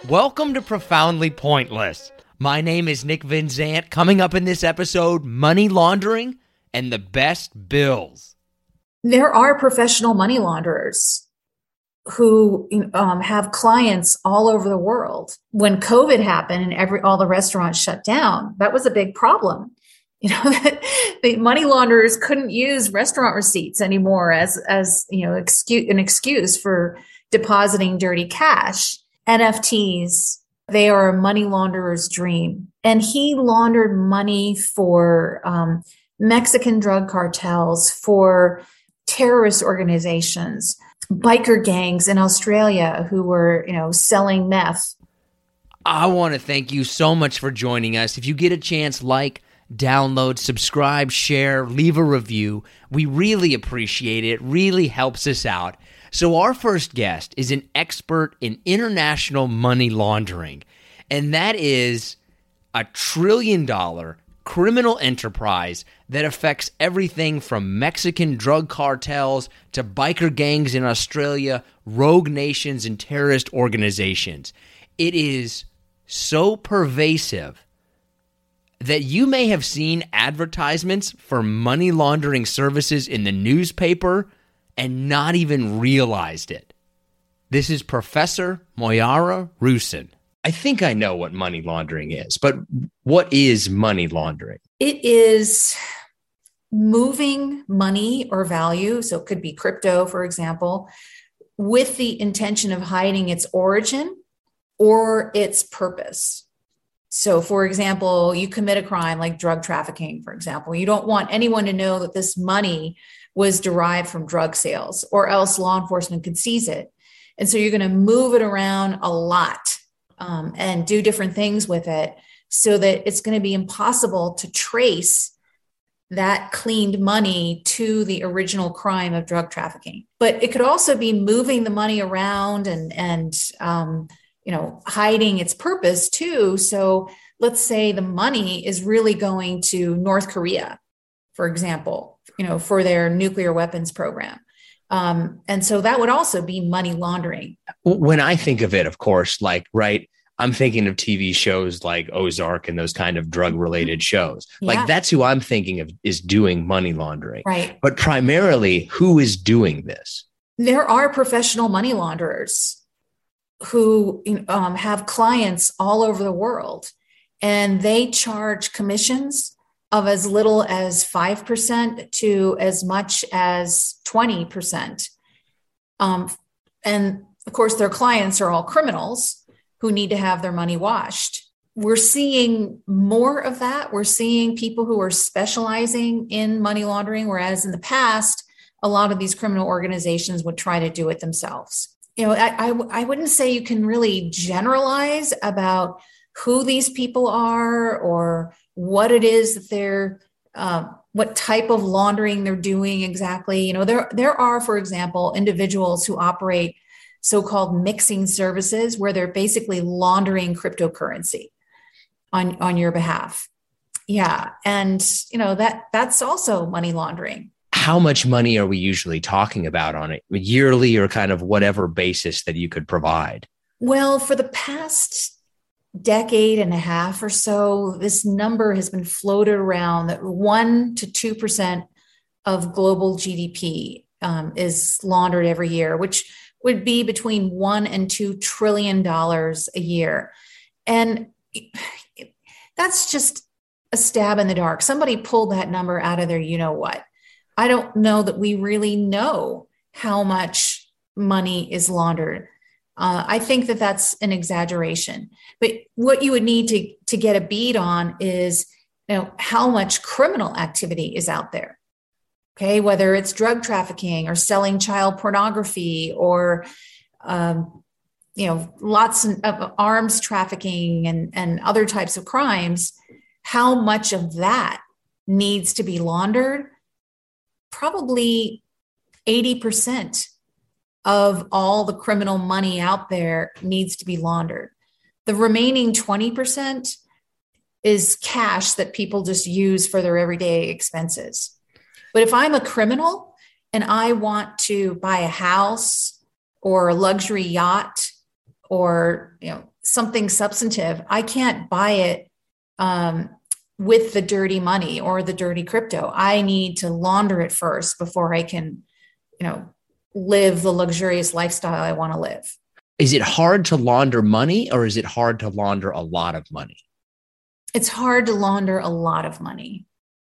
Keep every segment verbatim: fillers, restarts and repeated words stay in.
Welcome to Profoundly Pointless. My name is Nick Vinzant. Coming up in this episode, money laundering and the best bills. There are professional money launderers who um, have clients all over the world. When COVID happened and every all the restaurants shut down, that was a big problem. You know, the money launderers couldn't use restaurant receipts anymore as as you know excuse, an excuse for depositing dirty cash. N F Ts, they are a money launderer's dream. And he laundered money for um, Mexican drug cartels, for terrorist organizations, biker gangs in Australia who were, you know, selling meth. I want to thank you so much for joining us. If you get a chance, like, download, subscribe, share, leave a review. We really appreciate it. It really helps us out. So our first guest is an expert in international money laundering, and that is a trillion dollar criminal enterprise that affects everything from Mexican drug cartels to biker gangs in Australia, rogue nations, and terrorist organizations. It is so pervasive that you may have seen advertisements for money laundering services in the newspaper and not even realized it. This is Professor Moyara Rusin. I think I know what money laundering is, but what is money laundering? It is moving money or value, so it could be crypto, for example, with the intention of hiding its origin or its purpose. So, for example, you commit a crime like drug trafficking, for example. You don't want anyone to know that this money was derived from drug sales, or else law enforcement could seize it. And so you're going to move it around a lot um, and do different things with it so that it's going to be impossible to trace that cleaned money to the original crime of drug trafficking. But it could also be moving the money around and, and um, you know, hiding its purpose too. So let's say the money is really going to North Korea, for example, you know, for their nuclear weapons program. Um, and so that would also be money laundering. When I think of it, of course, like, right, I'm thinking of T V shows like Ozark and those kind of drug related shows. Yeah. Like that's who I'm thinking of is doing money laundering. Right. But primarily, who is doing this? There are professional money launderers who um, have clients all over the world, and they charge commissions of as little as five percent to as much as twenty percent. Um, and of course, their clients are all criminals who need to have their money washed. We're seeing more of that. We're seeing people who are specializing in money laundering, whereas in the past, a lot of these criminal organizations would try to do it themselves. You know, I, I, I wouldn't say you can really generalize about who these people are or what it is that they're, uh, what type of laundering they're doing exactly. You know, there, there are, for example, individuals who operate so-called mixing services where they're basically laundering cryptocurrency on, on your behalf. Yeah. And, you know, that that's also money laundering. How much money are we usually talking about on it, yearly or kind of whatever basis that you could provide? Well, for the past decade and a half or so, this number has been floated around that one to two percent of global G D P um, is laundered every year, which would be between one and two trillion dollars a year. And that's just a stab in the dark. Somebody pulled that number out of their, you know what? I don't know that we really know how much money is laundered. Uh, I think that that's an exaggeration. But what you would need to, to get a bead on is, you know, how much criminal activity is out there. Okay, whether it's drug trafficking or selling child pornography or, um, you know, lots of arms trafficking and, and other types of crimes, how much of that needs to be laundered? Probably eighty percent of all the criminal money out there needs to be laundered. The remaining twenty percent is cash that people just use for their everyday expenses. But if I'm a criminal and I want to buy a house or a luxury yacht or, you know, something substantive, I can't buy it um, with the dirty money or the dirty crypto. I need to launder it first before I can, you know, live the luxurious lifestyle I want to live. Is it hard to launder money, or is it hard to launder a lot of money? It's hard to launder a lot of money.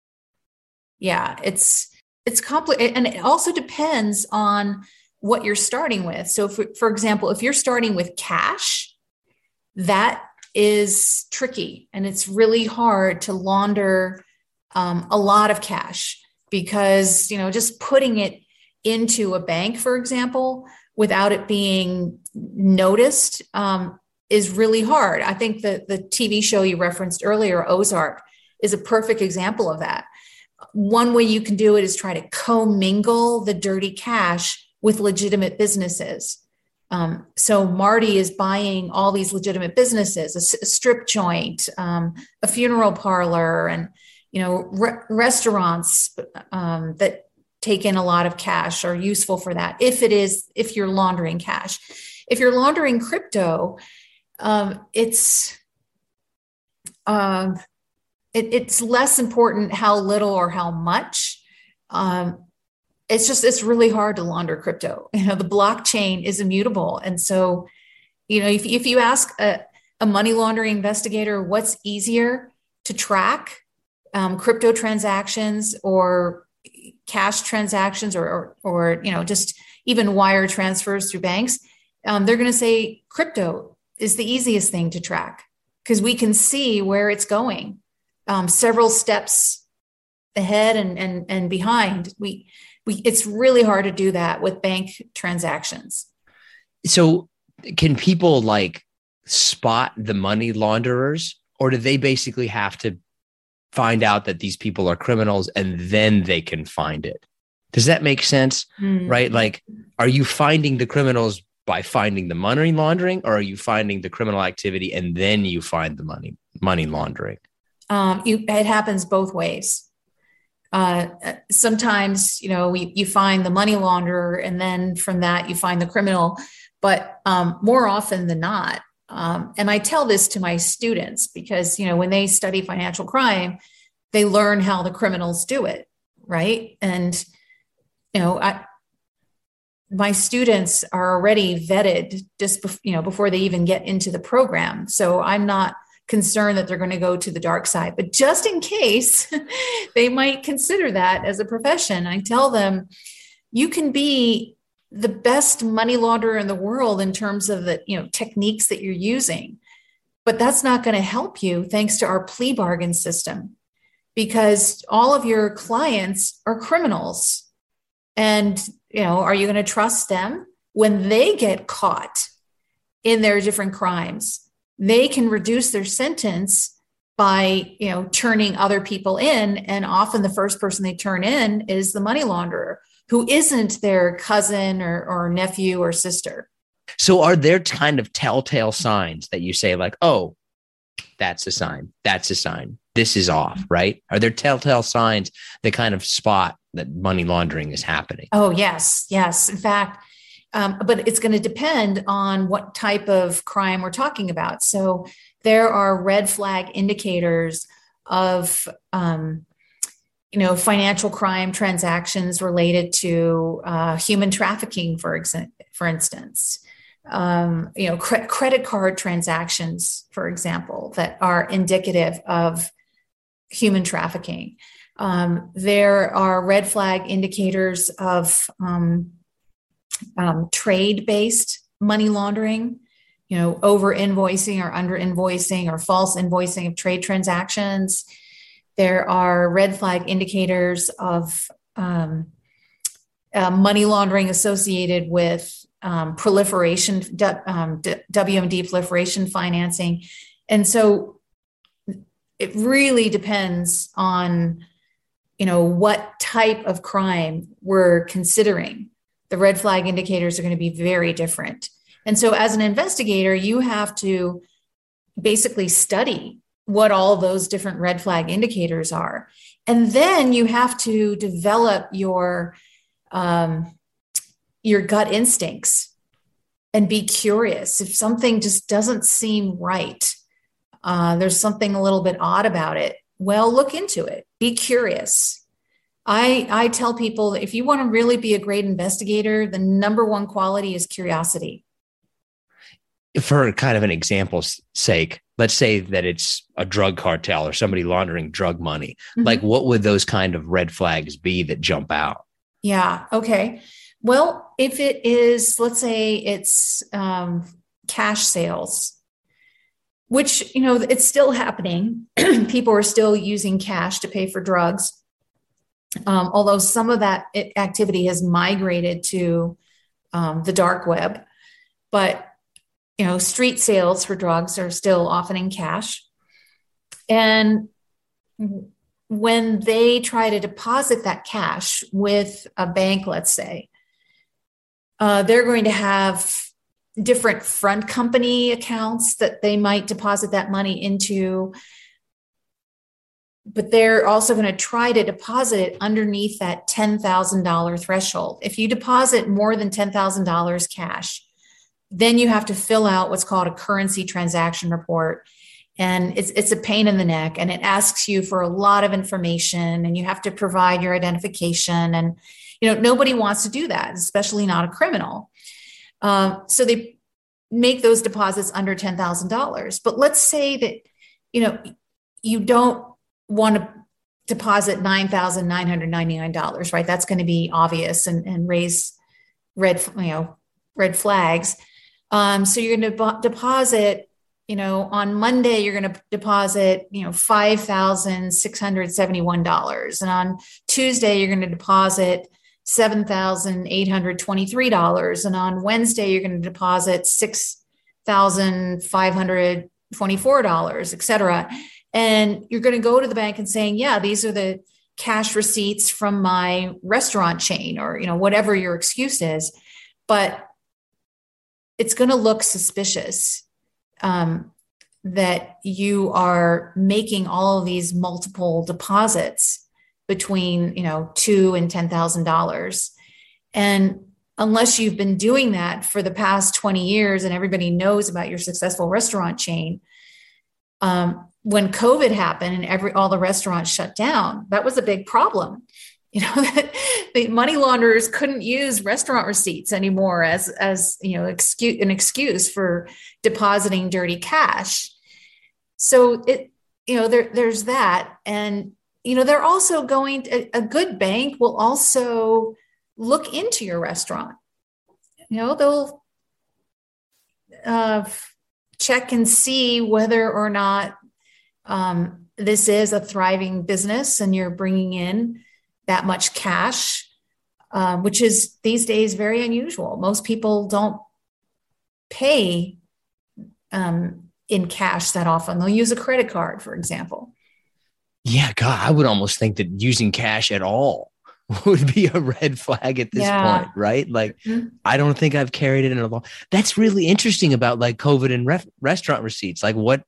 Yeah, it's it's complicated, and it also depends on what you're starting with. So, for, for example, if you're starting with cash, that is tricky, and it's really hard to launder um, a lot of cash, because, you know, just putting it into a bank, for example, without it being noticed um, is really hard. I think that the T V show you referenced earlier, Ozark, is a perfect example of that. One way you can do it is try to commingle the dirty cash with legitimate businesses. Um, so Marty is buying all these legitimate businesses, a, a strip joint, um, a funeral parlor, and, you know, re- restaurants um, that take in a lot of cash are useful for that. If it is, if you're laundering cash, if you're laundering crypto, um, it's um, it, it's less important how little or how much. Um, it's just, it's really hard to launder crypto. You know, the blockchain is immutable. And so, you know, if, if you ask a, a money laundering investigator, what's easier to track, um, crypto transactions or cash transactions, or, or, or, you know, just even wire transfers through banks, um, they're going to say crypto is the easiest thing to track, because we can see where it's going, um, several steps ahead and, and, and behind. We, we, it's really hard to do that with bank transactions. So can people like spot the money launderers, or do they basically have to find out that these people are criminals and then they can find it? Does that make sense? Mm-hmm. Right? Like, are you finding the criminals by finding the money laundering, or are you finding the criminal activity and then you find the money, money laundering? Um, you, it happens both ways. Uh, sometimes, you know, you, you find the money launderer, and then from that you find the criminal, but um, more often than not, Um, and I tell this to my students because, you know, when they study financial crime, they learn how the criminals do it, right? And, you know, I, my students are already vetted just, bef- you know, before they even get into the program. So I'm not concerned that they're going to go to the dark side, but just in case they might consider that as a profession, I tell them, you can be the best money launderer in the world in terms of the, you know, techniques that you're using, but that's not going to help you thanks to our plea bargain system, because all of your clients are criminals. And, you know, are you going to trust them when they get caught in their different crimes? They can reduce their sentence by, you know, turning other people in. And often the first person they turn in is the money launderer, who isn't their cousin or, or nephew or sister. So are there kind of telltale signs that you say like, oh, that's a sign, that's a sign, this is off, right? Are there telltale signs that kind of spot that money laundering is happening? Oh, yes, yes. In fact, um, but it's going to depend on what type of crime we're talking about. So there are red flag indicators of, um, you know, financial crime transactions related to uh, human trafficking, for example, for instance, um, you know, cre- credit card transactions, for example, that are indicative of human trafficking. Um, there are red flag indicators of um, um, trade-based money laundering, you know, over invoicing or under invoicing or false invoicing of trade transactions. There are red flag indicators of um, uh, money laundering associated with um, proliferation, um, W M D proliferation financing. And so it really depends on, you know, what type of crime we're considering. The red flag indicators are going to be very different. And so as an investigator, you have to basically study what all those different red flag indicators are. And then you have to develop your, um, your gut instincts and be curious. If something just doesn't seem right, uh, there's something a little bit odd about it, well, look into it. Be curious. I, I tell people that if you want to really be a great investigator, the number one quality is curiosity. For kind of an example's sake, let's say that it's a drug cartel or somebody laundering drug money. Mm-hmm. Like, what would those kind of red flags be that jump out? Yeah. Okay. Well, if it is, let's say it's um, cash sales, which, you know, it's still happening. People are still using cash to pay for drugs. Um, although some of that activity has migrated to um, the dark web, but you know, street sales for drugs are still often in cash. And when they try to deposit that cash with a bank, let's say, uh, they're going to have different front company accounts that they might deposit that money into. But they're also going to try to deposit it underneath that ten thousand dollars threshold. If you deposit more than ten thousand dollars cash, then you have to fill out what's called a currency transaction report. And it's it's a pain in the neck, and it asks you for a lot of information, and you have to provide your identification. And, you know, nobody wants to do that, especially not a criminal. Um, so they make those deposits under ten thousand dollars. But let's say that, you know, you don't want to deposit nine thousand nine hundred ninety-nine dollars, right? That's going to be obvious and, and raise red, you know, red flags. Um, so you're going to deposit, you know, on Monday, you're going to deposit, you know, five thousand six hundred seventy-one dollars. And on Tuesday, you're going to deposit seven thousand eight hundred twenty-three dollars. And on Wednesday, you're going to deposit six thousand five hundred twenty-four dollars, et cetera. And you're going to go to the bank and saying, yeah, these are the cash receipts from my restaurant chain, or, you know, whatever your excuse is. But it's going to look suspicious um, that you are making all of these multiple deposits between, you know, two and ten thousand dollars. And unless you've been doing that for the past twenty years and everybody knows about your successful restaurant chain, um, when COVID happened and every all the restaurants shut down, that was a big problem. You know, that the money launderers couldn't use restaurant receipts anymore as, as, you know, excuse, an excuse for depositing dirty cash. So it, you know, there, there's that. And, you know, they're also going to, a good bank will also look into your restaurant. You know, they'll uh, check and see whether or not um, this is a thriving business and you're bringing in that much cash, uh, which is these days very unusual. Most people don't pay um, in cash that often. They'll use a credit card, for example. Yeah, God, I would almost think that using cash at all would be a red flag at this yeah. point, right? Like, mm-hmm. I don't think I've carried it in a long. That's really interesting about like COVID and ref- restaurant receipts. Like what?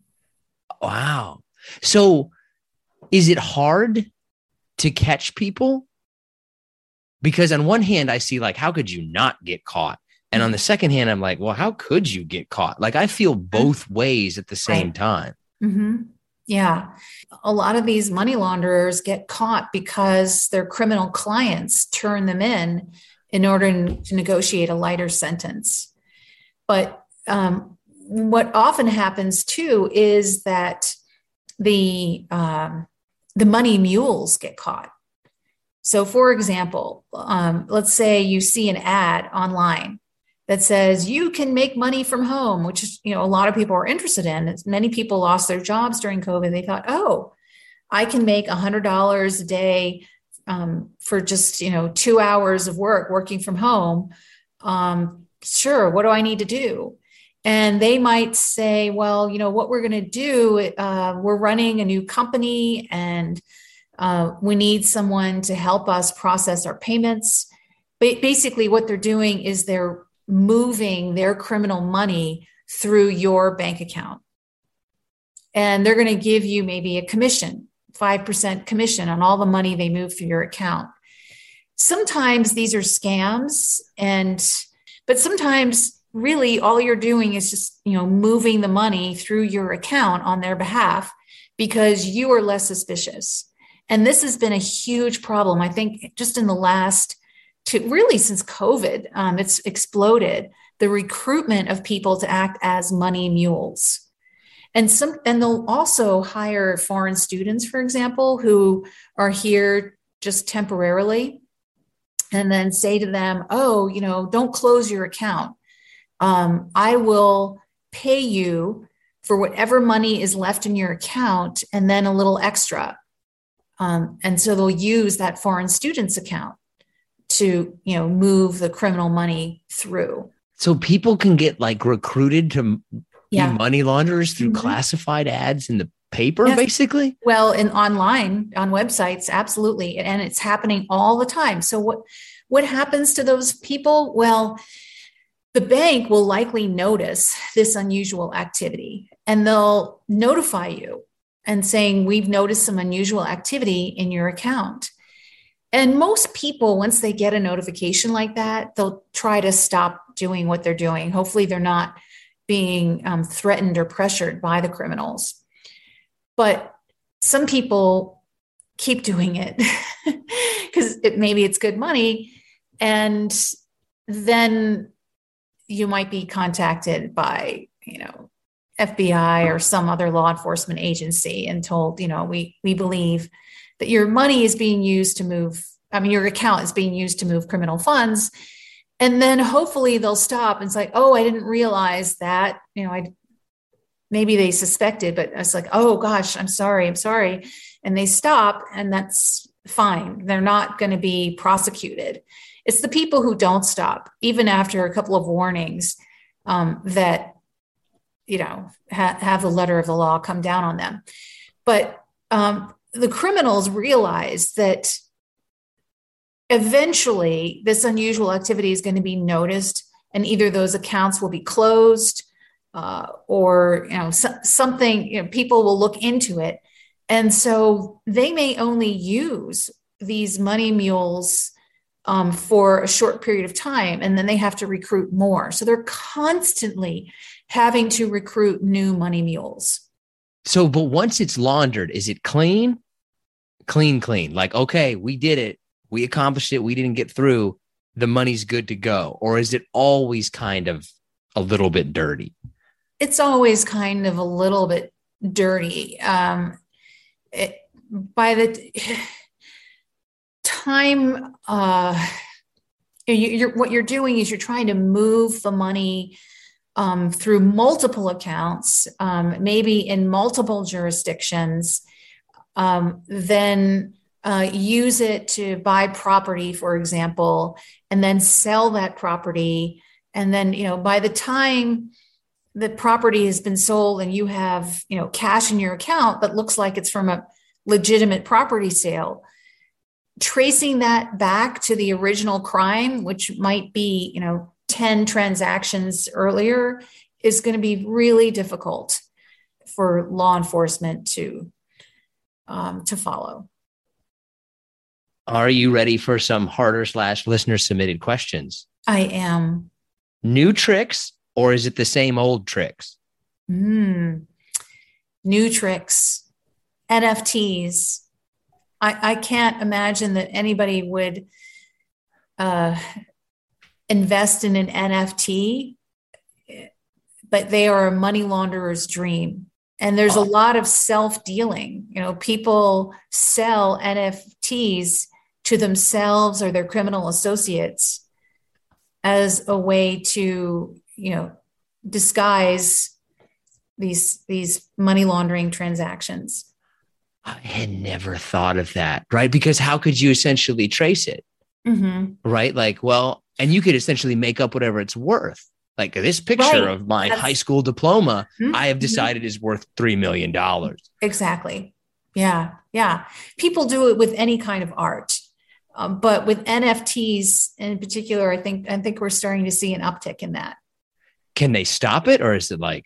Wow. So is it hard to catch people? Because on one hand, I see like, how could you not get caught? And on the second hand, I'm like, well, how could you get caught? Like I feel both ways at the same right. time. Mm-hmm. Yeah. A lot of these money launderers get caught because their criminal clients turn them in in order to negotiate a lighter sentence. But um, what often happens too is that the um, the money mules get caught. So for example, um, let's say you see an ad online that says you can make money from home, which is, you know, a lot of people are interested in. Many people lost their jobs during COVID. They thought, oh, I can make one hundred dollars a day um, for just, you know, two hours of work working from home. Um, sure, what do I need to do? And they might say, well, you know, what we're going to do, uh, we're running a new company and uh, we need someone to help us process our payments. But basically what they're doing is they're moving their criminal money through your bank account. And they're going to give you maybe a commission, five percent commission on all the money they move through your account. Sometimes these are scams, and but sometimes really all you're doing is just, you know, moving the money through your account on their behalf because you are less suspicious. And this has been a huge problem. I think just in the last two, really since COVID, um, it's exploded, the recruitment of people to act as money mules. And some, and they'll also hire foreign students, for example, who are here just temporarily, and then say to them, oh, you know, don't close your account. Um, I will pay you for whatever money is left in your account and then a little extra. Um, and so they'll use that foreign student's account to, you know, move the criminal money through. So people can get like recruited to Yeah. be money launderers through Mhm. classified ads in the paper, Yes. basically? Well, and online, on websites, absolutely. And it's happening all the time. So what, what happens to those people? Well, the bank will likely notice this unusual activity and they'll notify you and saying, we've noticed some unusual activity in your account. And most people, once they get a notification like that, they'll try to stop doing what they're doing. Hopefully they're not being um, threatened or pressured by the criminals. But some people keep doing it because it, maybe it's good money. And then you might be contacted by, you know, F B I or some other law enforcement agency and told, you know, we, we believe that your money is being used to move, I mean, your account is being used to move criminal funds. And then hopefully they'll stop and say, oh, I didn't realize that, you know, I, maybe they suspected, but it's like, oh gosh, I'm sorry, I'm sorry. And they stop and that's fine. They're not going to be prosecuted. It's the people who don't stop, even after a couple of warnings, um, that, you know, ha- have the letter of the law come down on them. But um, the criminals realize that eventually this unusual activity is going to be noticed and either those accounts will be closed uh, or, you know, so, something, you know, people will look into it. And so they may only use these money mules um, for a short period of time, and then they have to recruit more. So they're constantly having to recruit new money mules. So, but once it's laundered, is it clean? Clean, clean. Like, okay, we did it. We accomplished it. We didn't get through. The money's good to go. Or is it always kind of a little bit dirty? It's always kind of a little bit dirty. Um, it, by the time, uh, you, you're, what you're doing is you're trying to move the money um, through multiple accounts, um, maybe in multiple jurisdictions, um, then uh, use it to buy property, for example, and then sell that property. And then, you know, by the time the property has been sold and you have, you know, cash in your account that looks like it's from a legitimate property sale, tracing that back to the original crime, which might be, you know, ten transactions earlier, is going to be really difficult for law enforcement to, um, to follow. Are you ready for some harder slash listener submitted questions? I am. New tricks, or is it the same old tricks? Mm. New tricks, N F Ts. I, I can't imagine that anybody would uh, invest in an N F T, but they are a money launderer's dream. And there's a lot of self-dealing. You know, people sell N F Ts to themselves or their criminal associates as a way to, you know, disguise these, these money laundering transactions. I had never thought of that, right? Because how could you essentially trace it, Mm-hmm. right? Like, well, and you could essentially make up whatever it's worth. Like this picture Right. of my That's- high school diploma, Mhm. I have decided is worth three million dollars. Exactly. Yeah. Yeah. People do it with any kind of art. Um, but with N F Ts in particular, I think, I think we're starting to see an uptick in that. Can they stop it? Or is it like,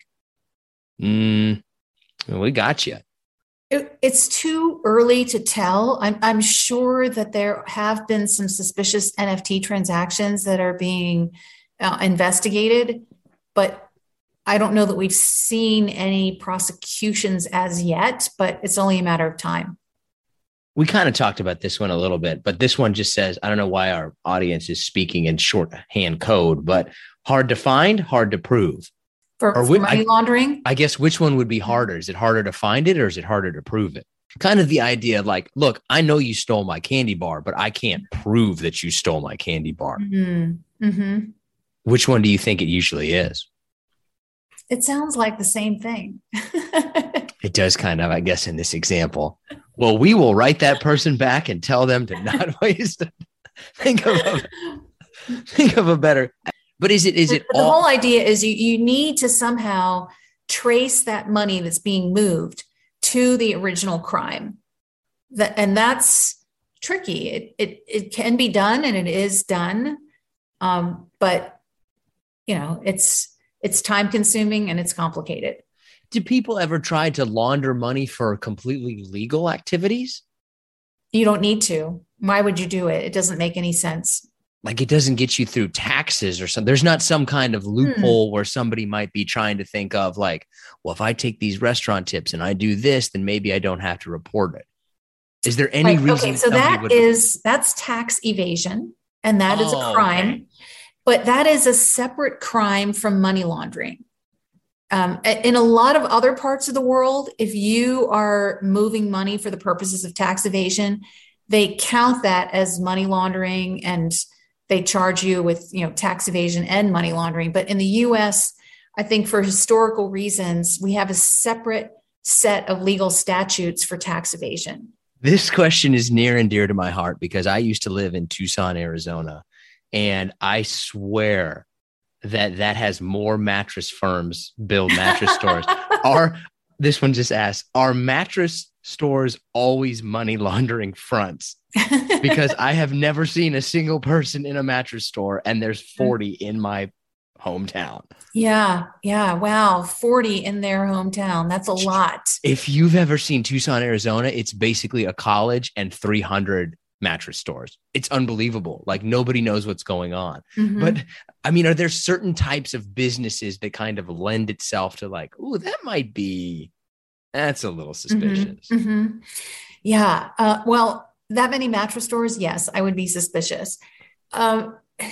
mm, we got you? It, it's too early to tell. I'm, I'm sure that there have been some suspicious N F T transactions that are being uh, investigated. but I don't know that we've seen any prosecutions as yet, but it's only a matter of time. We kind of talked about this one a little bit, but this one just says, I don't know why our audience is speaking in shorthand code, but hard to find, hard to prove. For, or for money I, laundering? I guess which one would be harder? Is it harder to find it or is it harder to prove it? Kind of the idea of like, look, I know you stole my candy bar, but I can't prove that you stole my candy bar. Mm-hmm. Mm-hmm. Which one do you think it usually is? It sounds like the same thing. It does kind of, I guess, in this example. Well, we will write that person back and tell them to not waste. think of a, think of a better. But is it is it the all- whole idea is you you need to somehow trace that money that's being moved to the original crime. That and that's tricky. It it it can be done and it is done, um, but you know it's it's time consuming and it's complicated. Do people ever try to launder money for completely legal activities? You don't need to. Why would you do it? It doesn't make any sense. Like it doesn't get you through taxes or something. There's not some kind of loophole hmm. where somebody might be trying to think of like, well, if I take these restaurant tips and I do this, then maybe I don't have to report it. Is there any right. reason? Okay, so that would- is that's tax evasion, and that oh, is a crime, okay. But that is a separate crime from money laundering. Um, in a lot of other parts of the world, if you are moving money for the purposes of tax evasion, they count that as money laundering and they charge you with, you know, tax evasion and money laundering. But in the U S, I think for historical reasons, we have a separate set of legal statutes for tax evasion. This question is near and dear to my heart because I used to live in Tucson, Arizona, and I swear that that has more mattress firms build mattress stores. Are this one just asks, are mattress stores always money laundering fronts? Because I have never seen a single person in a mattress store and there's forty in my hometown. Yeah. Yeah. Wow. forty in their hometown. That's a lot. If you've ever seen Tucson, Arizona, it's basically a college and three hundred mattress stores. It's unbelievable. Like nobody knows what's going on. Mm-hmm. But I mean, are there certain types of businesses that kind of lend itself to like, oh, that might be, that's a little suspicious. Mm-hmm. Mm-hmm. Yeah. Uh, well, that many mattress stores, yes, I would be suspicious. Uh,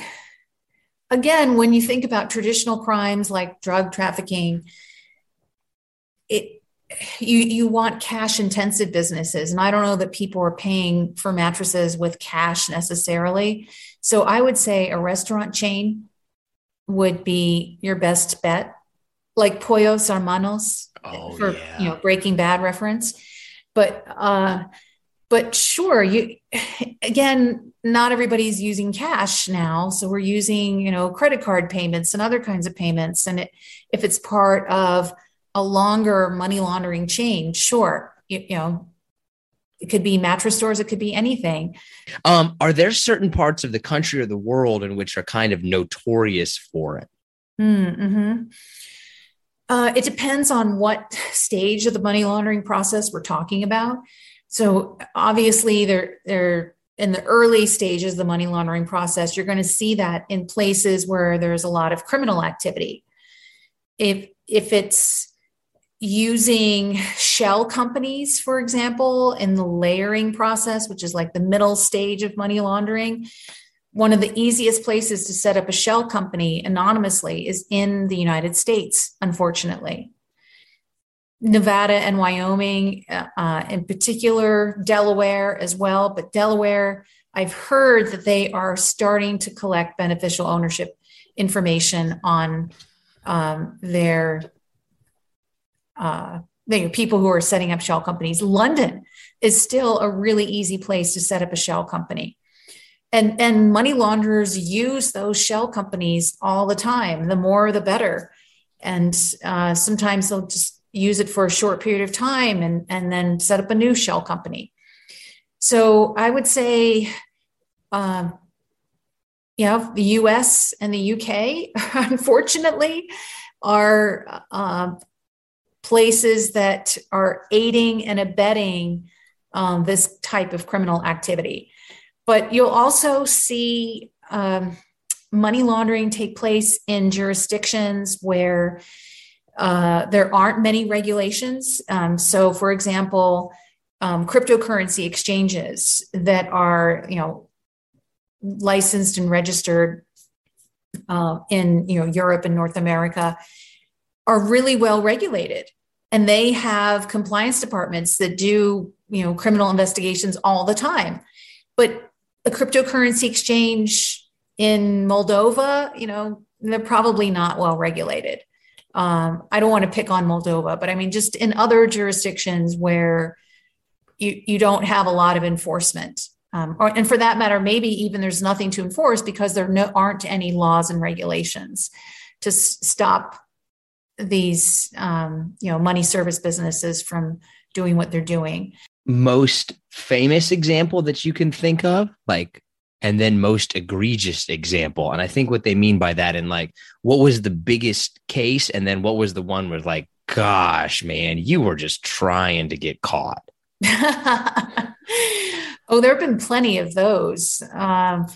again, when you think about traditional crimes like drug trafficking, it you you want cash intensive businesses, and I don't know that people are paying for mattresses with cash necessarily. So I would say a restaurant chain would be your best bet, like Pollos Hermanos oh, for yeah. you know Breaking Bad reference. But uh, but sure, you again, not everybody's using cash now, so we're using you know credit card payments and other kinds of payments. And it, if it's part of a longer money laundering chain, sure, you, you know, it could be mattress stores, it could be anything. Um, are there certain parts of the country or the world in which are kind of notorious for it? Mm-hmm. Uh, it depends on what stage of the money laundering process we're talking about. So obviously, they're they're in the early stages of the money laundering process. You're going to see that in places where there's a lot of criminal activity. If if it's using shell companies, for example, in the layering process, which is like the middle stage of money laundering, one of the easiest places to set up a shell company anonymously is in the United States, unfortunately. Nevada and Wyoming, uh, in particular, Delaware as well. But Delaware, I've heard that they are starting to collect beneficial ownership information on um, their uh, the people who are setting up shell companies. London is still a really easy place to set up a shell company. And, and money launderers use those shell companies all the time. The more, the better. And uh, sometimes they'll just use it for a short period of time and, and then set up a new shell company. So I would say, um, you know, the U S and the U K, unfortunately, are uh, places that are aiding and abetting um, this type of criminal activity. But you'll also see um, money laundering take place in jurisdictions where uh, there aren't many regulations. Um, so, for example, um, cryptocurrency exchanges that are, you know, licensed and registered uh, in, you know, Europe and North America are really well regulated, and they have compliance departments that do, you know, criminal investigations all the time. But a cryptocurrency exchange in Moldova, you know, they're probably not well regulated. Um, I don't want to pick on Moldova, but I mean, just in other jurisdictions where you, you don't have a lot of enforcement. Um, or, and for that matter, maybe even there's nothing to enforce because there no, aren't any laws and regulations to s- stop these, um, you know, money service businesses from doing what they're doing. Most famous example that you can think of, like, and then most egregious example. And I think what they mean by that, and like, what was the biggest case? And then what was the one where like, gosh, man, you were just trying to get caught. Oh, there have been plenty of those um,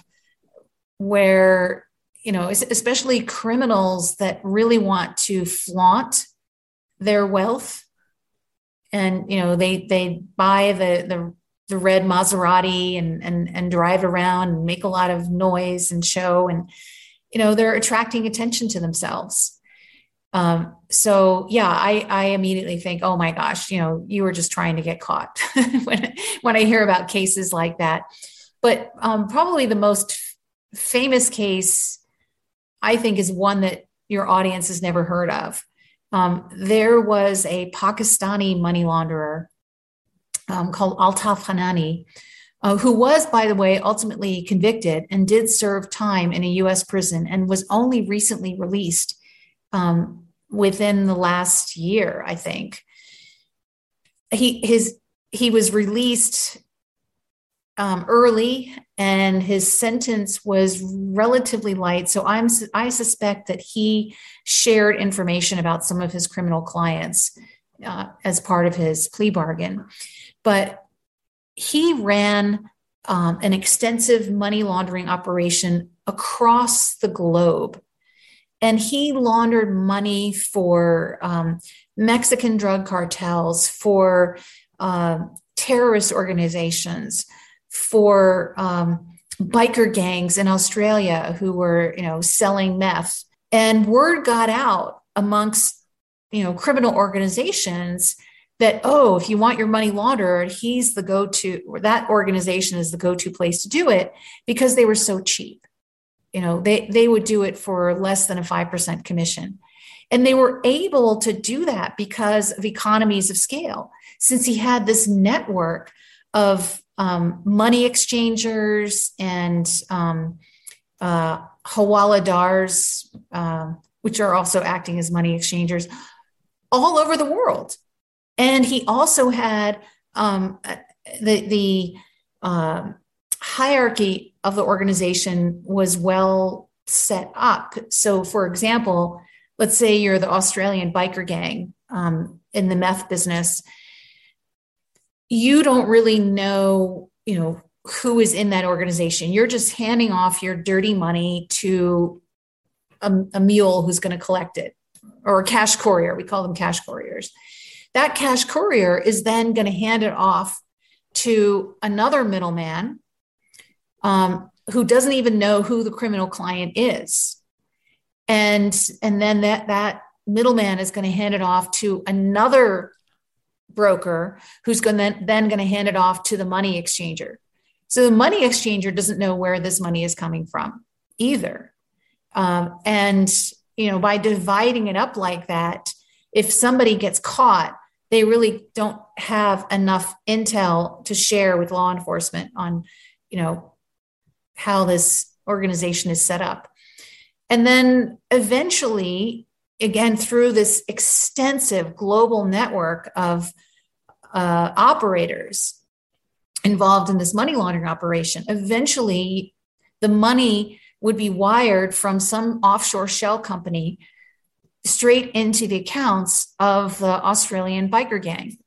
where, you know, especially criminals that really want to flaunt their wealth. And, you know, they, they buy the, the, the red Maserati and, and, and drive around and make a lot of noise and show, and, you know, they're attracting attention to themselves. Um, so yeah, I, I immediately think, oh my gosh, you know, you were just trying to get caught when, when I hear about cases like that. But um, probably the most f- famous case, I think, is one that your audience has never heard of. Um, there was a Pakistani money launderer um, called Altaf Hanani, uh, who was, by the way, ultimately convicted and did serve time in a U S prison and was only recently released um, within the last year, I think. He his he was released um, early, and his sentence was relatively light. So I'm I suspect that he shared information about some of his criminal clients uh, as part of his plea bargain. But he ran um, an extensive money laundering operation across the globe. And he laundered money for um, Mexican drug cartels, for uh, terrorist organizations, for um, biker gangs in Australia who were, you know, selling meth. And word got out amongst, you know, criminal organizations that, oh, if you want your money laundered, he's the go-to, or that organization is the go-to place to do it, because they were so cheap. You know, they, they would do it for less than a five percent commission. And they were able to do that because of economies of scale, since he had this network of um, money exchangers and um, uh, hawaladars, uh, which are also acting as money exchangers all over the world. And he also had um, the, the uh, hierarchy of the organization was well set up. So, for example, let's say you're the Australian biker gang um, in the meth business. You don't really know, you know, who is in that organization. You're just handing off your dirty money to a, a mule who's going to collect it, or a cash courier. We call them cash couriers. That cash courier is then going to hand it off to another middleman um, who doesn't even know who the criminal client is. And, and then that, that middleman is going to hand it off to another broker who's going to then going to hand it off to the money exchanger. So the money exchanger doesn't know where this money is coming from either. Um, and, you know, by dividing it up like that, if somebody gets caught, they really don't have enough intel to share with law enforcement on, you know, how this organization is set up. And then eventually, again, through this extensive global network of uh, operators involved in this money laundering operation, eventually the money would be wired from some offshore shell company straight into the accounts of the Australian biker gang.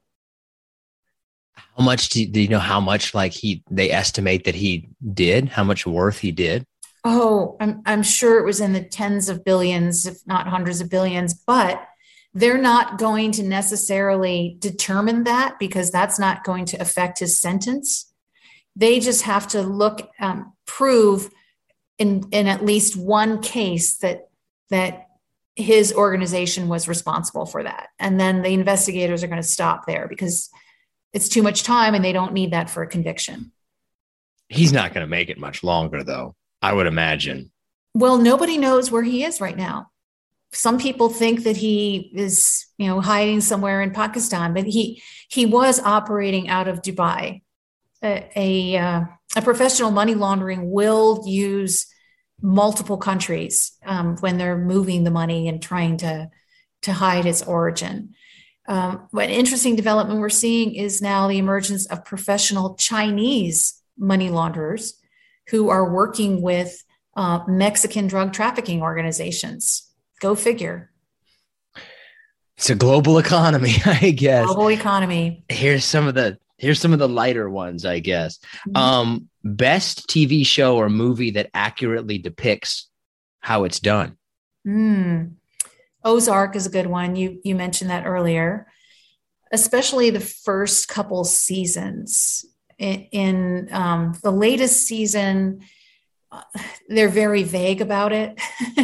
How much do you, do you know how much like he, they estimate that he did, how much worth he did? Oh, I'm I'm sure it was in the tens of billions, if not hundreds of billions, but they're not going to necessarily determine that because that's not going to affect his sentence. They just have to look, um, prove in in at least one case that that his organization was responsible for that. And then the investigators are going to stop there because it's too much time and they don't need that for a conviction. He's not going to make it much longer, though, I would imagine. Well, nobody knows where he is right now. Some people think that he is, you know, hiding somewhere in Pakistan, but he he was operating out of Dubai. A a, uh, a professional money laundering will use multiple countries um, when they're moving the money and trying to to hide its origin. Um, what interesting development we're seeing is now the emergence of professional Chinese money launderers who are working with uh, Mexican drug trafficking organizations. Go figure. It's a global economy, I guess. Global economy. Here's some of the here's some of the lighter ones, I guess. Mm-hmm. Um, best T V show or movie that accurately depicts how it's done. Mm. Ozark is a good one. You you mentioned that earlier, especially the first couple seasons. In, in um, the latest season, uh, they're very vague about it.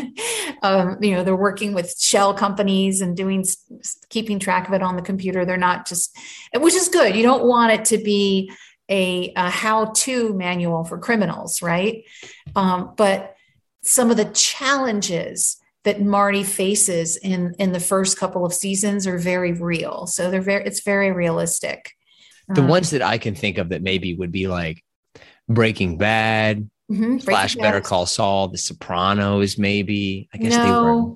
um, you know, they're working with shell companies and doing keeping track of it on the computer. They're not just, which is good. You don't want it to be a, a how-to manual for criminals, right? Um, but some of the challenges that Marty faces in in the first couple of seasons are very real. So they're very, it's very realistic. The um, ones that I can think of that maybe would be like Breaking Bad, mm-hmm, Flash, Better Call Saul, The Sopranos, maybe. I guess no, they were.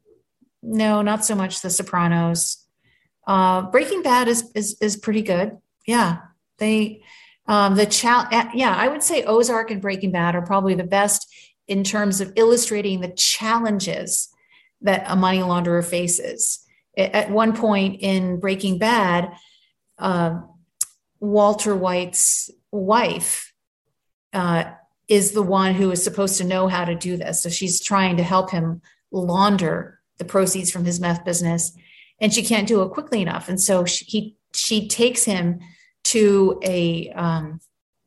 No, not so much The Sopranos. Uh, Breaking Bad is is is pretty good. Yeah, they um, the chal- Yeah, I would say Ozark and Breaking Bad are probably the best in terms of illustrating the challenges that a money launderer faces. At one point in Breaking Bad, uh, Walter White's wife uh, is the one who is supposed to know how to do this. So she's trying to help him launder the proceeds from his meth business, and she can't do it quickly enough. And so she he, she takes him to a um,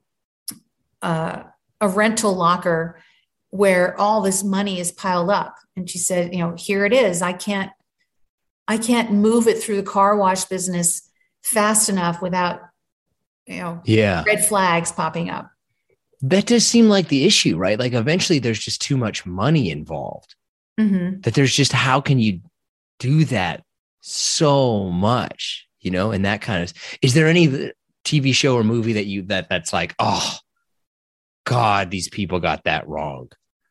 uh, a rental locker where all this money is piled up. And she said, you know, here it is. I can't, I can't move it through the car wash business fast enough without, you know, yeah, red flags popping up. That does seem like the issue, right? Like eventually there's just too much money involved. Mm-hmm. That there's just, how can you do that so much, you know? And that kind of, is there any T V show or movie that you, that that's like, oh God, these people got that wrong?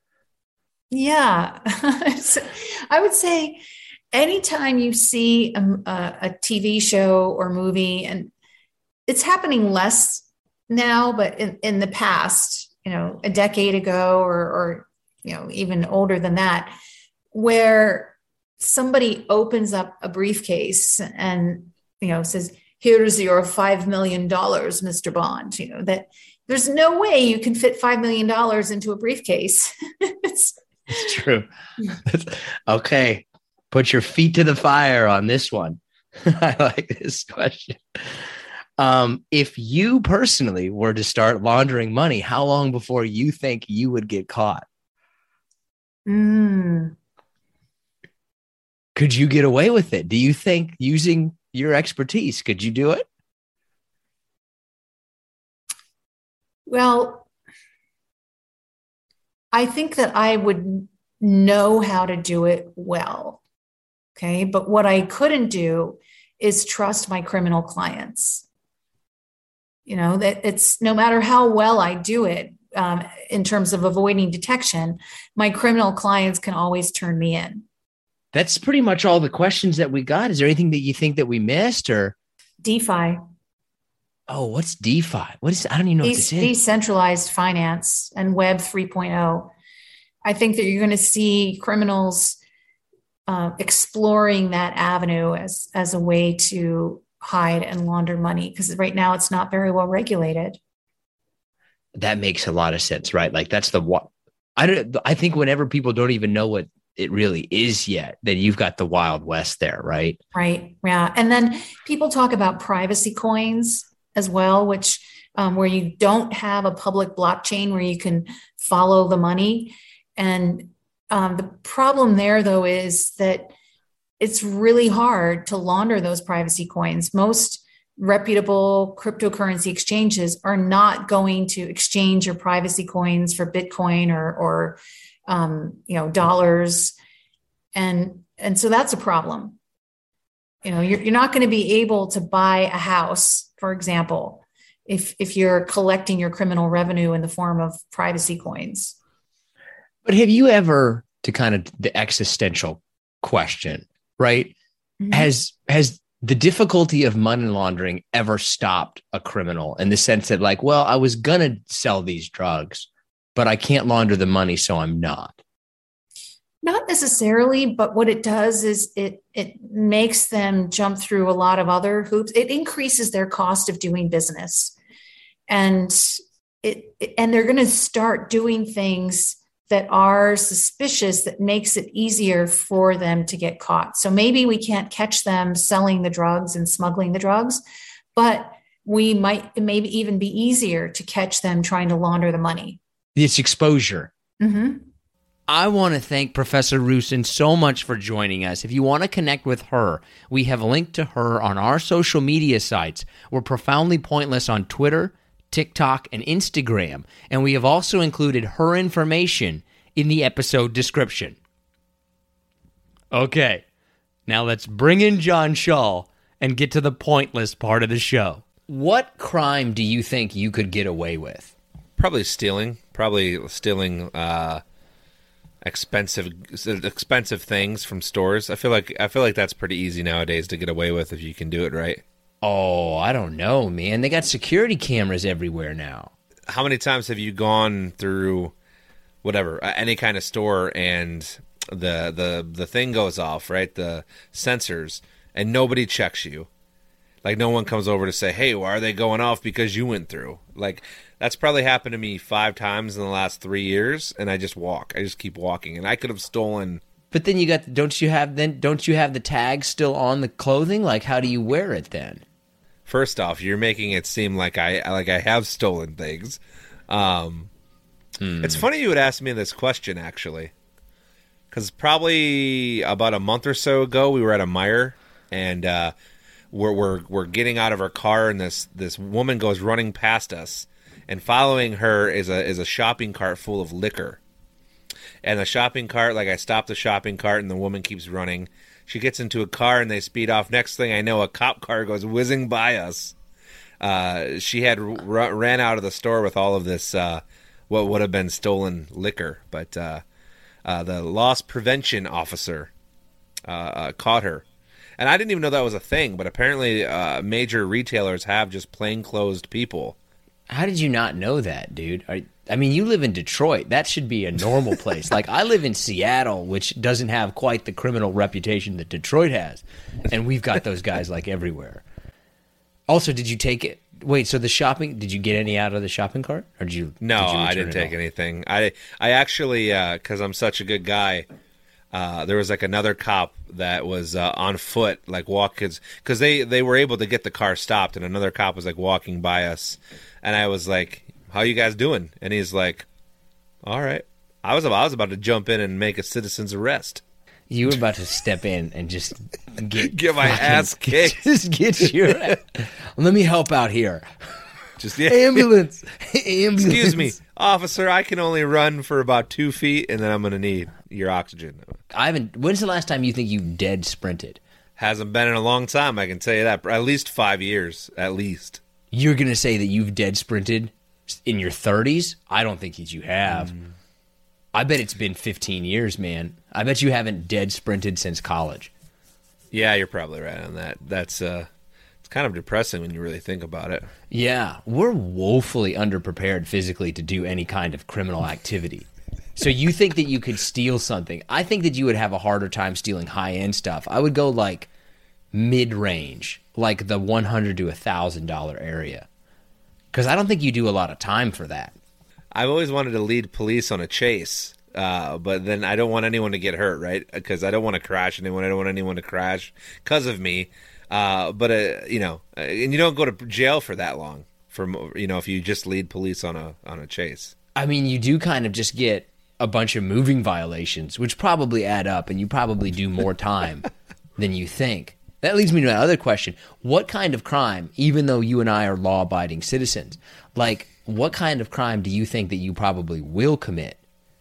Yeah. I would say anytime you see a, a, a T V show or movie, and it's happening less now, but in, in the past, you know, a decade ago or, or, you know, even older than that, where somebody opens up a briefcase and, you know, says, here's your five million dollars, Mister Bond, you know, that there's no way you can fit five million dollars into a briefcase. it's, It's true. Okay. Put your feet to the fire on this one. I like this question. Um, if you personally were to start laundering money, how long before you think you would get caught? Mm. Could you get away with it? Do you think, using your expertise, could you do it? Well, I think that I would know how to do it well. Okay. But what I couldn't do is trust my criminal clients. You know, that it's no matter how well I do it um, in terms of avoiding detection, my criminal clients can always turn me in. That's pretty much all the questions that we got. Is there anything that you think that we missed, or? DeFi. Oh, what's DeFi? What is, I don't even know De- what this is. Decentralized finance and Web three point oh. I think that you're going to see criminals uh, exploring that avenue as, as a way to hide and launder money, because right now it's not very well regulated. That makes a lot of sense, right? Like that's the what I don't. I think whenever people don't even know what it really is yet, then you've got the Wild West there, right? Right. Yeah. And then people talk about privacy coins as well, which um, where you don't have a public blockchain where you can follow the money. And um, the problem there, though, is that it's really hard to launder those privacy coins. Most reputable cryptocurrency exchanges are not going to exchange your privacy coins for Bitcoin or, or um, you know, dollars. And, and so that's a problem. You know, you're, you're not going to be able to buy a house, for example, if, if you're collecting your criminal revenue in the form of privacy coins. But have you ever, to kind of the existential question, right? Mm-hmm. Has, has the difficulty of money laundering ever stopped a criminal in the sense that like, well, I was going to sell these drugs, but I can't launder the money, so I'm not? Not necessarily, but what it does is it it makes them jump through a lot of other hoops. It increases their cost of doing business. And it and they're going to start doing things that are suspicious that makes it easier for them to get caught. So maybe we can't catch them selling the drugs and smuggling the drugs, but we might it maybe even be easier to catch them trying to launder the money. It's exposure. Mm-hmm. I want to thank Professor Russin so much for joining us. If you want to connect with her, we have linked to her on our social media sites. We're Profoundly Pointless on Twitter, TikTok, and Instagram, and we have also included her information in the episode description. Okay, now let's bring in John Shaw and get to the pointless part of the show. What crime do you think you could get away with? Probably stealing. Probably stealing uh, expensive, expensive things from stores. I feel like I feel like that's pretty easy nowadays to get away with if you can do it right. Oh, I don't know, man. They got security cameras everywhere now. How many times have you gone through whatever any kind of store and the the the thing goes off, right? The sensors, and nobody checks you. Like no one comes over to say, "Hey, why are they going off?" Because you went through. Like that's probably happened to me five times in the last three years, and I just walk. I just keep walking, and I could have stolen. But then you got don't you have then don't you have the tag still on the clothing? Like how do you wear it then? First off, you're making it seem like I like I have stolen things. Um, hmm. It's funny you would ask me this question actually, because probably about a month or so ago we were at a Meijer, and uh, we're we're we're getting out of our car, and this this woman goes running past us, and following her is a is a shopping cart full of liquor. And the shopping cart, like I stopped the shopping cart, and the woman keeps running. She gets into a car, and they speed off. Next thing I know, a cop car goes whizzing by us. Uh, she had r- ran out of the store with all of this, uh, what would have been stolen liquor. But uh, uh, the loss prevention officer uh, uh, caught her. And I didn't even know that was a thing, but apparently uh, major retailers have just plainclothes people. How did you not know that, dude? Are, I mean, you live in Detroit. That should be a normal place. Like, I live in Seattle, which doesn't have quite the criminal reputation that Detroit has. And we've got those guys, like, everywhere. Also, did you take it? Wait, so the shopping, did you get any out of the shopping cart? Or did you? No, did you I didn't take anything. I, I actually, because uh, I'm such a good guy, uh, there was, like, another cop that was uh, on foot, like, walk, because they, they were able to get the car stopped, and another cop was, like, walking by us. And I was like, "How you guys doing?" And he's like, "All right." I was I was about to jump in and make a citizen's arrest. You were about to step in and just get get my fucking, ass kicked. Just get your. Let me help out here. Just yeah. ambulance. ambulance. Excuse me, officer. I can only run for about two feet, and then I'm going to need your oxygen. I haven't. When's the last time you think you dead sprinted? Hasn't been in a long time. I can tell you that. At least five years. At least. You're going to say that you've dead sprinted in your thirties? I don't think that you have. Mm. I bet it's been fifteen years, man. I bet you haven't dead sprinted since college. Yeah, you're probably right on that. That's uh, it's kind of depressing when you really think about it. Yeah, we're woefully underprepared physically to do any kind of criminal activity. So you think that you could steal something. I think that you would have a harder time stealing high-end stuff. I would go like mid-range, like the one hundred to one thousand dollars area. Because I don't think you do a lot of time for that. I've always wanted to lead police on a chase, uh, but then I don't want anyone to get hurt, right? Because I don't want to crash anyone. I don't want anyone to crash because of me. Uh, but uh, you know, uh, and you don't go to jail for that long. For you know, if you just lead police on a on a chase. I mean, you do kind of just get a bunch of moving violations, which probably add up, and you probably do more time than you think. That leads me to my other question. What kind of crime, even though you and I are law-abiding citizens, like what kind of crime do you think that you probably will commit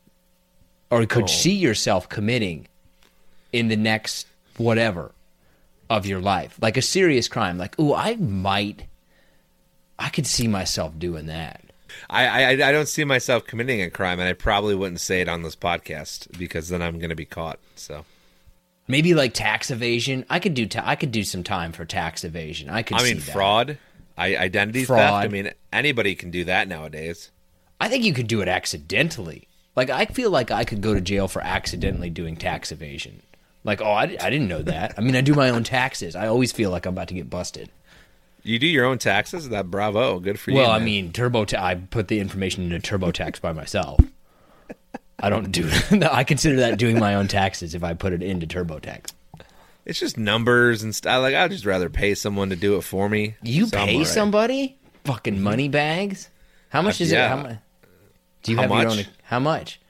or could Oh. see yourself committing in the next whatever of your life? Like a serious crime, like, ooh, I might, I could see myself doing that. I, I I don't see myself committing a crime, and I probably wouldn't say it on this podcast because then I'm going to be caught. So Maybe like tax evasion. I could do ta- I could do some time for tax evasion. I could I see mean, that. fraud, I, identity Fraud. theft. I mean, anybody can do that nowadays. I think you could do it accidentally. Like, I feel like I could go to jail for accidentally doing tax evasion. Like, oh, I, I didn't know that. I mean, I do my own taxes. I always feel like I'm about to get busted. You do your own taxes? That bravo, good for you. Well, I man. mean, TurboTax. I put the information into TurboTax by myself. I don't do. I consider that doing my own taxes if I put it into TurboTax. it's just numbers and stuff. Like I'd just rather pay someone to do it for me. You So I'm pay all right. somebody? Fucking money bags? How much Uh, is yeah. it? How much? Do you How have your much? own? How much?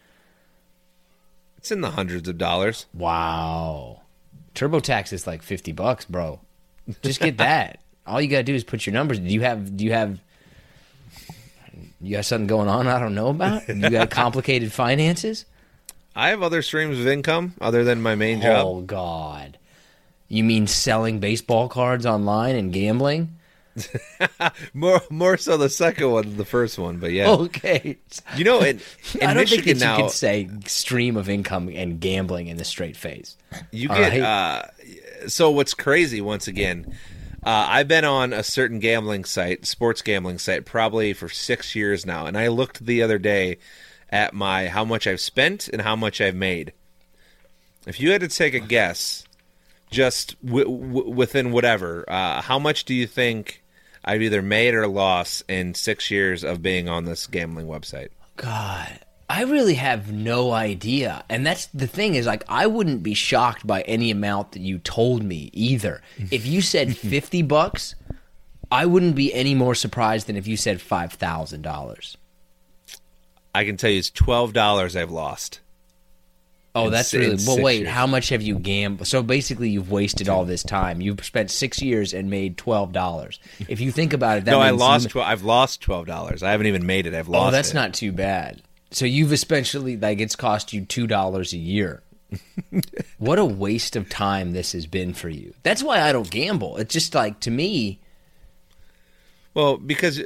It's in the hundreds of dollars. Wow. TurboTax is like fifty bucks, bro. Just get that. All you gotta do is put your numbers. Do you have? Do you have? You got something going on I don't know about? You got complicated finances? I have other streams of income other than my main job. Oh God. You mean selling baseball cards online and gambling? More, more so the second one than the first one. But yeah, Okay. you know, in, in I don't Michigan think that now, you could say stream of income and gambling in the straight face. you All get. right. Uh, so what's crazy? Once again, uh, I've been on a certain gambling site, sports gambling site, probably for six years now, and I looked the other day at my how much I've spent and how much I've made. If you had to take a guess, just w- w- within whatever, uh, how much do you think I've either made or lost in six years of being on this gambling website? God, I really have no idea. And that's the thing is, like, I wouldn't be shocked by any amount that you told me either. If you said fifty bucks, I wouldn't be any more surprised than if you said five thousand dollars. I can tell you it's twelve dollars I've lost. Oh, In that's si- really. in Well, six wait. years. How much have you gambled? So basically, you've wasted all this time. You've spent six years and made twelve dollars. If you think about it, that no, I means lost. You, Tw- I've lost twelve dollars. I haven't even made it. I've lost. oh, that's it. not too bad. So you've essentially like it's cost you two dollars a year. What a waste of time this has been for you. That's why I don't gamble. It's just like to me. Well, because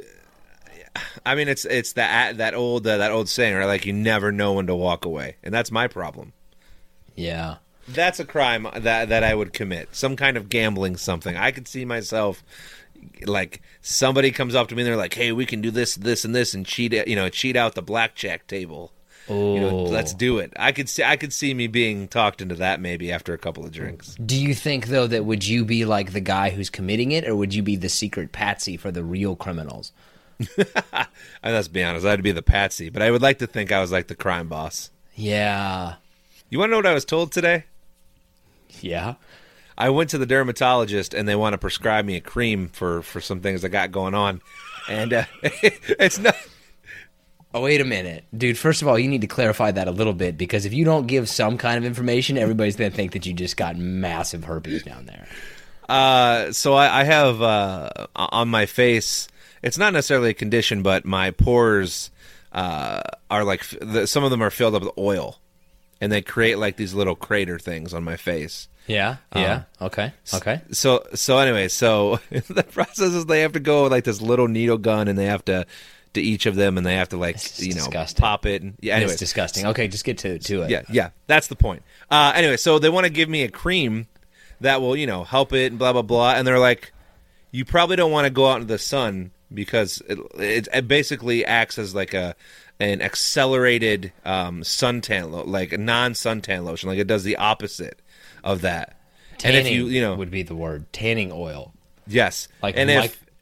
I mean, it's it's that that old uh, that old saying, right? Like you never know when to walk away, and that's my problem. Yeah. That's a crime that that I would commit. Some kind of gambling something. I could see myself like somebody comes up to me and they're like, "Hey, we can do this, this, and this, and cheat, you know, cheat out the blackjack table. Oh. You know, let's do it." I could see I could see me being talked into that maybe after a couple of drinks. Do you think though that would you be like the guy who's committing it, or would you be the secret patsy for the real criminals? And let's be honest, I'd be the patsy, but I would like to think I was like the crime boss. Yeah. You want to know what I was told today? Yeah. I went to the dermatologist and they want to prescribe me a cream for, for some things I got going on. And uh, it's not. Oh, wait a minute. Dude, first of all, you need to clarify that a little bit because if you don't give some kind of information, everybody's going to think that you just got massive herpes down there. Uh, so I, I have uh, on my face, it's not necessarily a condition, but my pores uh, are like, the, some of them are filled up with oil. And they create like these little crater things on my face. Yeah. Yeah. okay. Okay. So so anyway, so the process is they have to go with like this little needle gun, and they have to to each of them, and they have to like It's you know disgusting. pop it. And yeah, anyway, It's disgusting. Okay, just get to, to it. yeah, yeah, that's the point. Uh, anyway, so they want to give me a cream that will you know help it and blah blah blah, and they're like, you probably don't want to go out into the sun because it, it, it basically acts as like a an accelerated um, suntan, lo- like a non-suntan lotion, like it does the opposite of that. Tanning and if you, you know, would be the word. Tanning oil. yes, Like and mic- if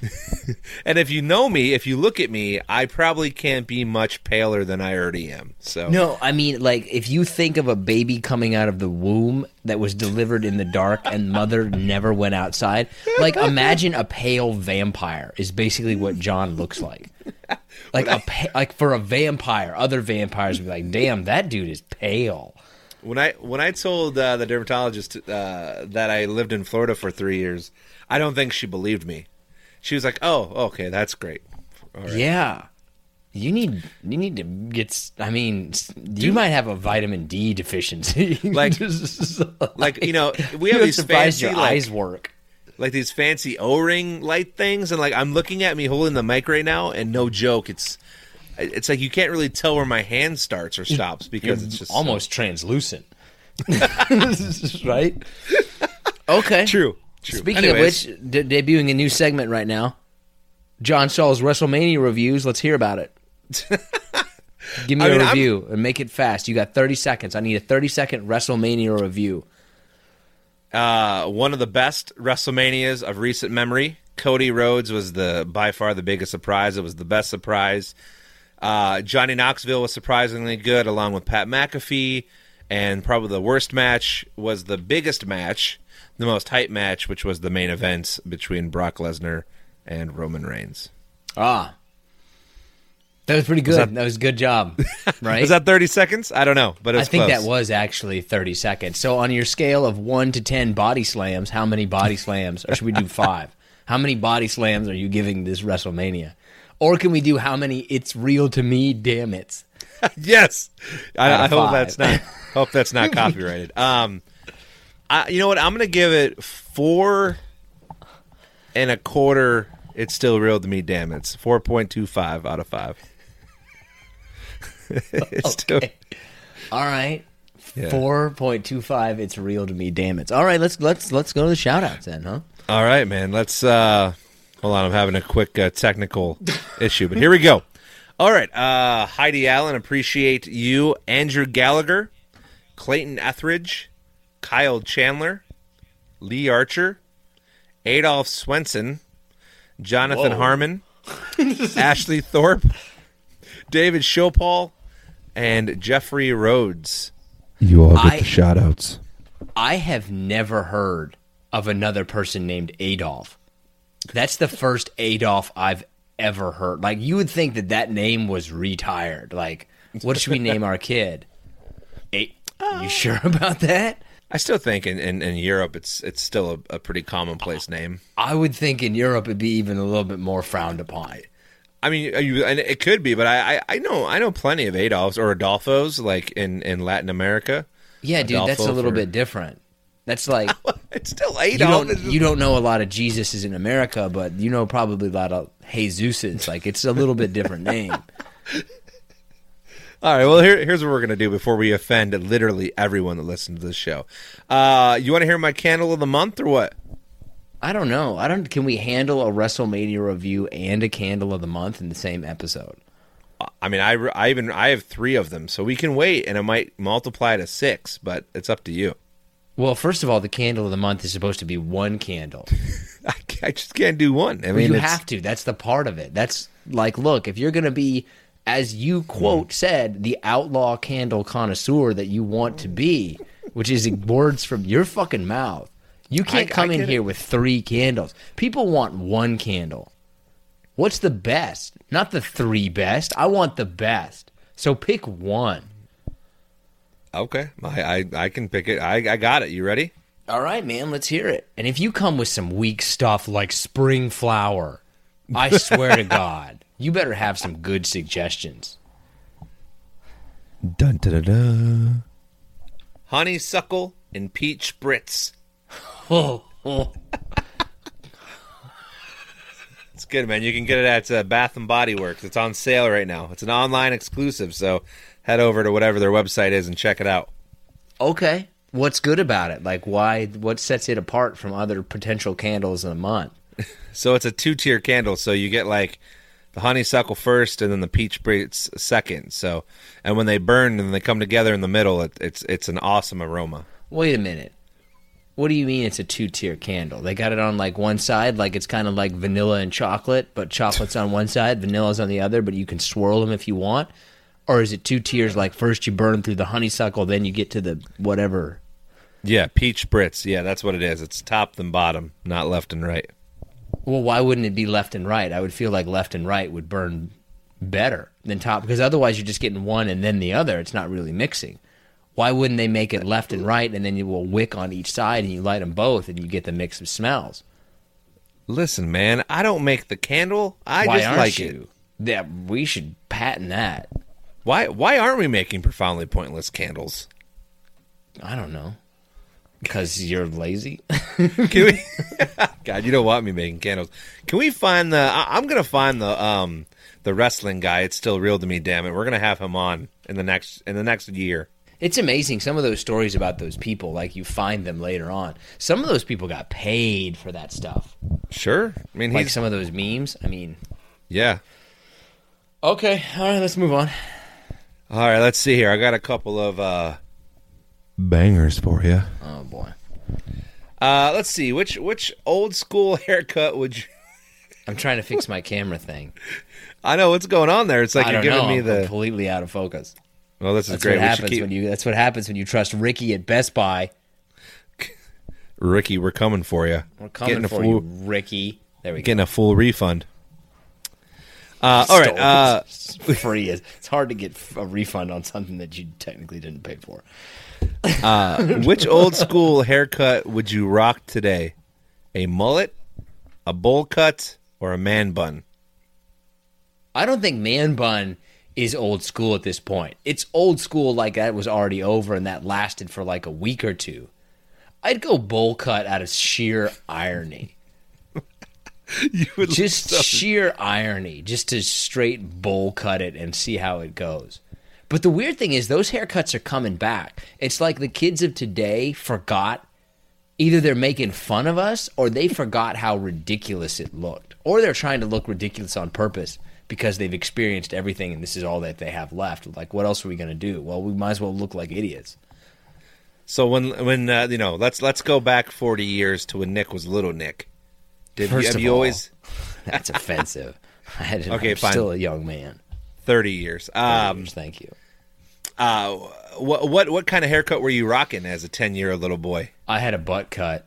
And if you know me, if you look at me, I probably can't be much paler than I already am. So No, I mean, like, if you think of a baby coming out of the womb that was delivered in the dark and mother never went outside, like, imagine a pale vampire is basically what John looks like. Like, a pa- like for a vampire, other vampires would be like, damn, that dude is pale. When I when I told uh, the dermatologist uh, that I lived in Florida for three years, I don't think she believed me. She was like, "Oh, okay, that's great." All right. Yeah, you need you need to get. s- I mean, s- you might have a vitamin D deficiency. Like- Just- Like, you know, we You're have these surprised fancy your like, eyes work. like these fancy O-ring light things, and like I'm looking at me holding the mic right now, and no joke, it's it's like you can't really tell where my hand starts or stops because it's just so- almost translucent, right? Okay. true. True. Speaking Anyways, of which, de- debuting a new segment right now, John Saul's WrestleMania reviews. Let's hear about it. Give me I a mean, I'm- review and make it fast. You got thirty seconds. I need a thirty second WrestleMania review. uh, one of the best WrestleManias of recent memory. Cody Rhodes was the by far the biggest surprise. It was the best surprise. Uh, Johnny Knoxville was surprisingly good, along with Pat McAfee. And probably the worst match was the biggest match, the most hype match, which was the main event between Brock Lesnar and Roman Reigns. Ah, that was pretty good. that- that, was a good job, right? Was that thirty seconds? I don't know, but it I was think close. that was actually thirty seconds. So on your scale of one to ten body slams, how many body slams, or should we do five? How many body slams are you giving this WrestleMania? Or can we do how many it's real to me, damn it? Yes, I, Out I of hope five. that's not hope that's not copyrighted. Um, I, you know what? I'm gonna give it four and a quarter. It's still real to me. Damn, it's four point two five out of five. It's still- Okay. All right. Yeah. four point two five, it's real to me, damn it. All right, let's let's let's go to the shout outs then, huh? All right, man. Let's uh, hold on. I'm having a quick uh, technical issue, but here we go. All right, uh, Heidi Allen, appreciate you. Andrew Gallagher, Clayton Etheridge, Kyle Chandler, Lee Archer, Adolph Swenson, Jonathan Whoa. Harmon, Ashley Thorpe, David Shopal, and Jeffrey Rhodes. You all get I- the shout outs. I have never heard of another person named Adolf. That's the first Adolf I've ever heard. Like, you would think that that name was retired. Like, what should we name our kid? A- you sure about that? I still think in, in, in Europe it's it's still a, a pretty commonplace name. I would think in Europe it'd be even a little bit more frowned upon. I mean, you, and it could be, but I, I, I know I know plenty of Adolfs or Adolfos like in, in Latin America. Yeah, dude, that's a Adolfo little for- bit different. That's like It's still you Adolf. don't you don't know a lot of Jesuses in America, but you know probably a lot of Jesuses. Like, it's a little bit different name. All right, well, here, here's what we're going to do before we offend literally everyone that listens to this show. Uh, you want to hear my candle of the month or what? I don't know. I don't. Can we handle a WrestleMania review and a candle of the month in the same episode? I mean, I, I even I have three of them, so we can wait, and it might multiply to six, but it's up to you. Well, first of all, the candle of the month is supposed to be one candle. I, I just can't do one. I But mean, you it's- have to. That's the part of it. That's like, look, if you're going to be, as you quote said, the outlaw candle connoisseur that you want to be, which is words from your fucking mouth, you can't I- come I in get here it. with three candles. People want one candle. What's the best? Not the three best. I want the best. So pick one. Okay, I, I I can pick it. I I got it. You ready? All right, man, let's hear it. And if you come with some weak stuff like spring flower, I swear to God, you better have some good suggestions. Dun da da da. Honeysuckle and peach spritz. Oh, oh. It's good, man. You can get it at uh, Bath and Body Works. It's on sale right now. It's an online exclusive, so head over to whatever their website is and check it out. Okay. What's good about it? Like, why? What sets it apart from other potential candles in a month? So it's a two-tier candle. So you get like the honeysuckle first, and then the peach spritz second. So, and when they burn and they come together in the middle, it, it's it's an awesome aroma. Wait a minute. What do you mean it's a two-tier candle? They got it on like one side, like it's kind of like vanilla and chocolate, but chocolate's on one side, vanilla's on the other, but you can swirl them if you want? Or is it two tiers, like first you burn through the honeysuckle, then you get to the whatever? Yeah, peach spritz. Yeah, that's what it is. It's top and bottom, not left and right. Well, why wouldn't it be left and right? I would feel like left and right would burn better than top, because otherwise you're just getting one and then the other. It's not really mixing. Why wouldn't they make it left and right, and then you will wick on each side, and you light them both, and you get the mix of smells? Listen, man, I don't make the candle. I Why just aren't like you? it. Yeah, we should patent that. Why? Why aren't we making profoundly pointless candles? I don't know. Because you're lazy? Can we? God, you don't want me making candles. Can we find the? I, I'm gonna find the um the wrestling guy. It's still real to me. Damn it, we're gonna have him on in the next in the next year. It's amazing, some of those stories about those people, like you find them later on. Some of those people got paid for that stuff. Sure. I mean, Like he's some of those memes. I mean, yeah. okay, all right, let's move on. All right, let's see here. I got a couple of uh Bangers for you. Oh, boy. uh let's see. Which which old school haircut would you? I'm trying to fix my camera thing. I know what's going on there. It's like I you're don't giving know. me I'm the. completely out of focus. Well, this is That's great. what We should happens keep when you. That's what happens when you trust Ricky at Best Buy. Ricky. We're coming for you. We're coming Getting a for full, you, Ricky. There we go. Getting a full refund. Uh, all right. Uh, Stole- free. It's hard to get a refund on something that you technically didn't pay for. uh, which old school haircut would you rock today? A mullet, a bowl cut, or a man bun? I don't think man bun is old school at this point. It's old school like that was already over and that lasted for like a week or two. I'd go bowl cut out of sheer irony. You would Just so- sheer irony. Just to straight bowl cut it and see how it goes. But the weird thing is those haircuts are coming back. It's like the kids of today forgot. Either they're making fun of us or they forgot how ridiculous it looked. Or they're trying to look ridiculous on purpose because they've experienced everything and this is all that they have left. Like, what else are we going to do? Well, we might as well look like idiots. So when when uh, you know, let's let's go back forty years to when Nick was little Nick. Did First you, have of you all, always That's offensive. I had to, Okay, I'm fine. still a young man. thirty years? Um, Thank you. uh, what what what kind of haircut were you rocking as a ten year old little boy? I had a butt cut.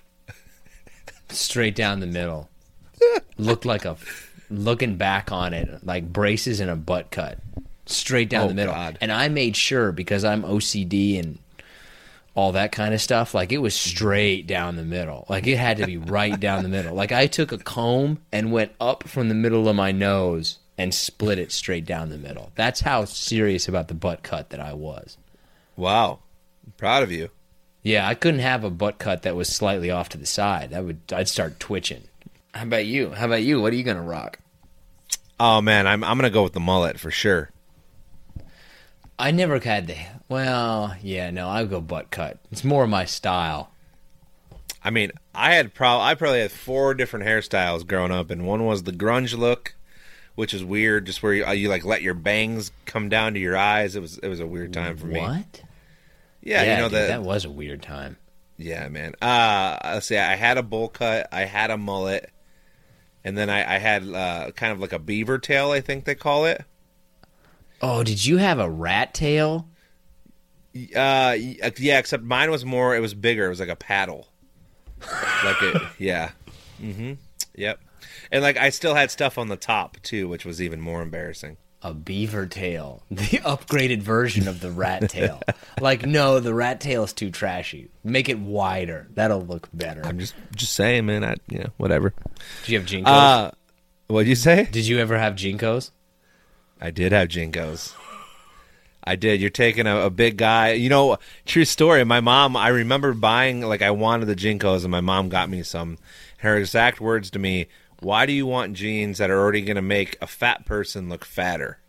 Straight down the middle. Looked like a, looking back on it, like braces and a butt cut. Straight down Oh, the middle. God. And I made sure, because I'm O C D and all that kind of stuff, like it was straight down the middle. Like it had to be right down the middle. Like I took a comb and went up from the middle of my nose and split it straight down the middle. That's how serious about the butt cut that I was. Wow, I'm proud of you. Yeah, I couldn't have a butt cut that was slightly off to the side. That would I'd start twitching. How about you? How about you? What are you gonna rock? Oh man, I'm I'm gonna go with the mullet for sure. I never had the well, yeah, no, I would go butt cut. It's more my style. I mean, I had pro I probably had four different hairstyles growing up, and one was the grunge look, which is weird, just where you, uh, you like let your bangs come down to your eyes. It was it was a weird time for me. What? Yeah, you know dude, the, that was a weird time. Yeah, man. Uh, let's see. I had a bowl cut. I had a mullet, and then I, I had uh, kind of like a beaver tail. I think they call it. Oh, did you have a rat tail? Uh, yeah. Except mine was more. It was bigger. It was like a paddle. Like it. Yeah. Mm-hmm. Yep. And like I still had stuff on the top too, which was even more embarrassing. A beaver tail, the upgraded version of the rat tail. Like, no, the rat tail is too trashy. Make it wider. That'll look better. I'm just just saying, man. I you know whatever. Did you have Jinkos? Uh, what'd you say? Did you ever have Jinkos? I did have Jinkos. I did. You're taking a, a big guy. You know, true story. My mom, I remember buying, like, I wanted the Jinkos, and my mom got me some. Her exact words to me, why do you want jeans that are already going to make a fat person look fatter?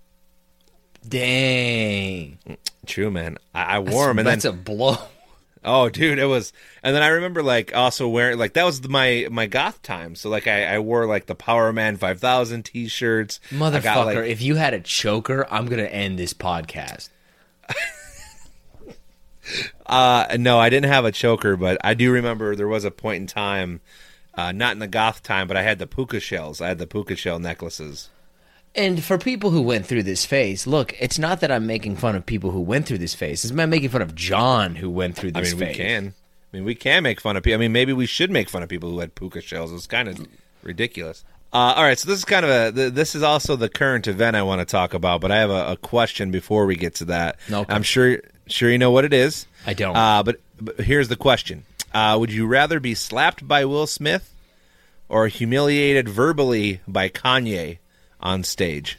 Dang. True, man. I, I wore them. And That's then, a blow. oh, dude, it was. And then I remember, like, also wearing, like, that was my, my goth time. So, like, I, I wore, like, the Power Man five thousand t-shirts. I Motherfucker, got, like, if you had a choker, I'm going to end this podcast. Uh, no, I didn't have a choker, but I do remember there was a point in time, uh, not in the goth time, but I had the puka shells. I had the puka shell necklaces. And for people who went through this phase, look, it's not that I'm making fun of people who went through this phase. It's I'm making fun of John who went through this I mean, phase. we can. I mean, we can make fun of people. I mean, maybe we should make fun of people who had puka shells. It's kind of ridiculous. Uh, all right, so this is kind of a. th- This is also the current event I want to talk about, but I have a, a question before we get to that. Okay. I'm sure, sure you know what it is. I don't. Uh, but, but here's the question: uh, Would you rather be slapped by Will Smith or humiliated verbally by Kanye on stage?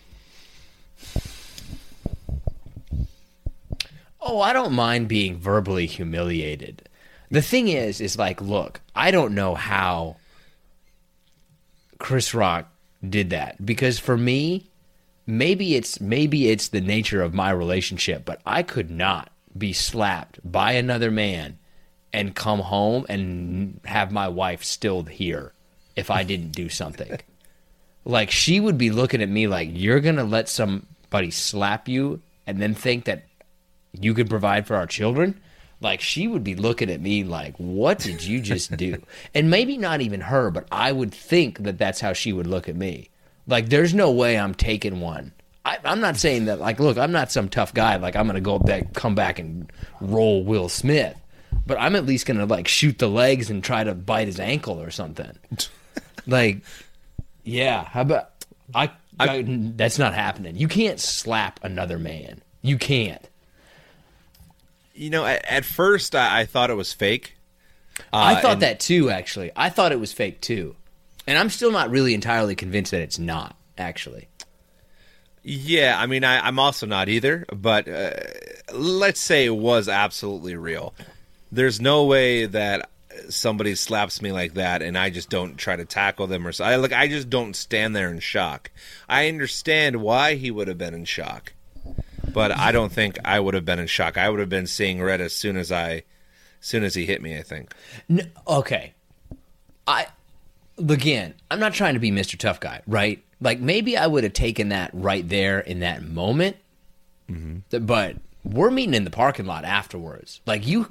Oh, I don't mind being verbally humiliated. The thing is, is like, look, I don't know how Chris Rock did that, because for me, maybe it's maybe it's the nature of my relationship, but I could not be slapped by another man and come home and have my wife still here if I didn't do something. Like, she would be looking at me like, you're gonna let somebody slap you and then think that you could provide for our children? Like, she would be looking at me like, what did you just do? And maybe not even her, but I would think that that's how she would look at me. Like, there's no way I'm taking one. I, I'm not saying that, like, look, I'm not some tough guy. Like, I'm going to go back, come back and roll Will Smith. But I'm at least going to, like, shoot the legs and try to bite his ankle or something. Like, yeah, how about, I, I, that's not happening. You can't slap another man. You can't. You know, at, at first I, I thought it was fake. Uh, I thought and, that too, actually. I thought it was fake too. And I'm still not really entirely convinced that it's not, actually. Yeah, I mean, I, I'm also not either. But uh, let's say it was absolutely real. There's no way that somebody slaps me like that and I just don't try to tackle them or so. I, like, I just don't stand there in shock. I understand why he would have been in shock. But I don't think I would have been in shock. I would have been seeing red as soon as I, as soon as he hit me, I think. No, okay. I, again, I'm not trying to be Mister Tough Guy, right? Like, maybe I would have taken that right there in that moment. Mm-hmm. But we're meeting in the parking lot afterwards. Like, you,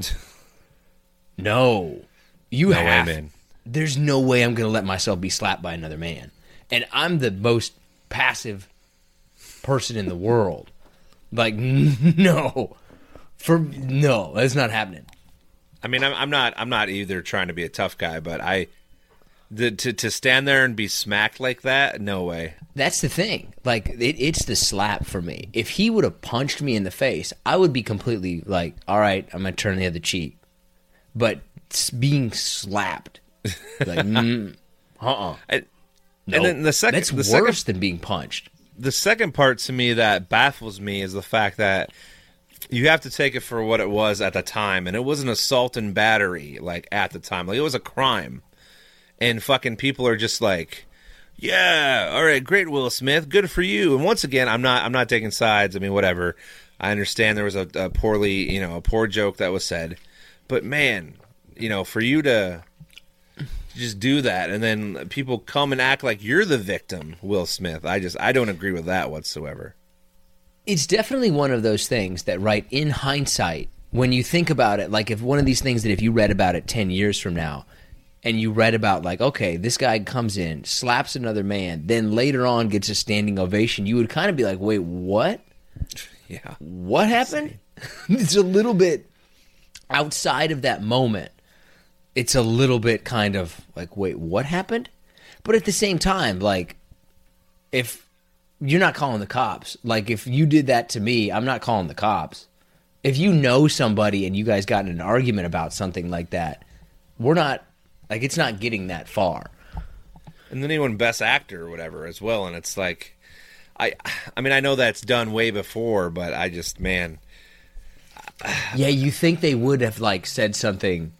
no. You no have, way, man. There's no way I'm going to let myself be slapped by another man. And I'm the most passive person in the world. Like, no, for no, that's not happening. I mean, I'm, I'm not. I'm not either trying to be a tough guy, but I, the, to to stand there and be smacked like that, no way. That's the thing. Like, it, it's the slap for me. If he would have punched me in the face, I would be completely like, all right, I'm gonna turn the other cheek. But being slapped, like, mm, uh-uh. And, no, and then the second, that's the worse second, than being punched. The second part to me that baffles me is the fact that you have to take it for what it was at the time, and it was an assault and battery, like, at the time. Like, it was a crime. And fucking people are just like, yeah, all right, great, Will Smith, good for you. And once again, I'm not I'm not taking sides. I mean, whatever. I understand there was a, a poorly, you know, a poor joke that was said. But, man, you know, for you to just do that and then people come and act like you're the victim, Will Smith, I just, I don't agree with that whatsoever. It's definitely one of those things that, right, in hindsight, when you think about it, like, if one of these things that if you read about it ten years from now and you read about, like, okay, this guy comes in, slaps another man, then later on gets a standing ovation, you would kind of be like, wait, what? Yeah. What happened? It's a little bit outside of that moment. It's a little bit kind of like, wait, what happened? But at the same time, like, if you're not calling the cops, like, if you did that to me, I'm not calling the cops. If you know somebody and you guys got in an argument about something like that, we're not, like, it's not getting that far. And then he won Best Actor or whatever as well, and it's like, I, I mean, I know that's done way before, but I just, man. Yeah, you think they would have, like, said something.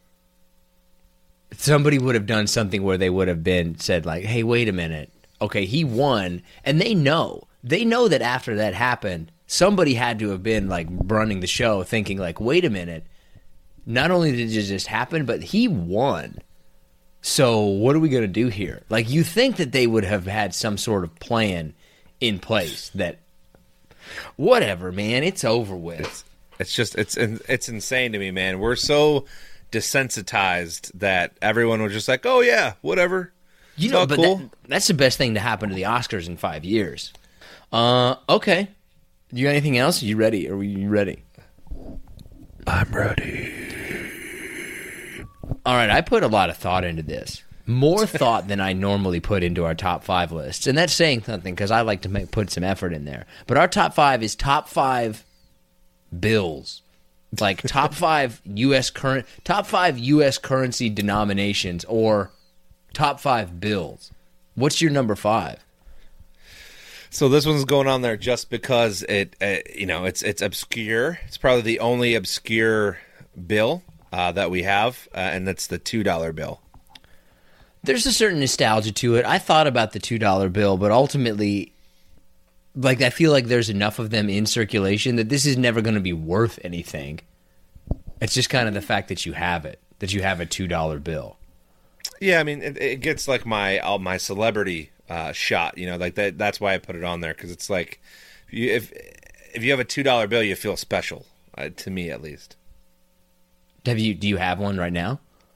Somebody would have done something where they would have been said, like, hey, wait a minute. Okay, he won. And they know. They know that after that happened, somebody had to have been, like, running the show thinking, like, wait a minute. Not only did it just happen, but he won. So what are we going to do here? Like, you think that they would have had some sort of plan in place that, whatever, man, it's over with. It's just it's it's insane to me, man. We're so desensitized that everyone was just like, "Oh yeah, whatever." You It's know, all but cool. that, that's the best thing to happen to the Oscars in five years. Uh, okay. You got anything else? Are you ready? Are you ready? I'm ready. All right, I put a lot of thought into this. More thought than I normally put into our top five lists. And that's saying something because I like to make, put some effort in there. But our top five is top five bills. Like top five U S current, top five U S currency denominations or top five bills. What's your number five? So this one's going on there just because it, uh, you know, it's it's obscure. It's probably the only obscure bill uh, that we have, uh, and that's the two dollar bill. There's a certain nostalgia to it. I thought about the two dollar bill, but ultimately, like, I feel like there's enough of them in circulation that this is never going to be worth anything. It's just kind of the fact that you have it, that you have a two dollar bill. Yeah, I mean, it, it gets like my all my celebrity uh, shot. You know, like that. That's why I put it on there because it's like, if you, if if you have a two dollar bill, you feel special. Uh, to me, at least. Have you? Do you have one right now?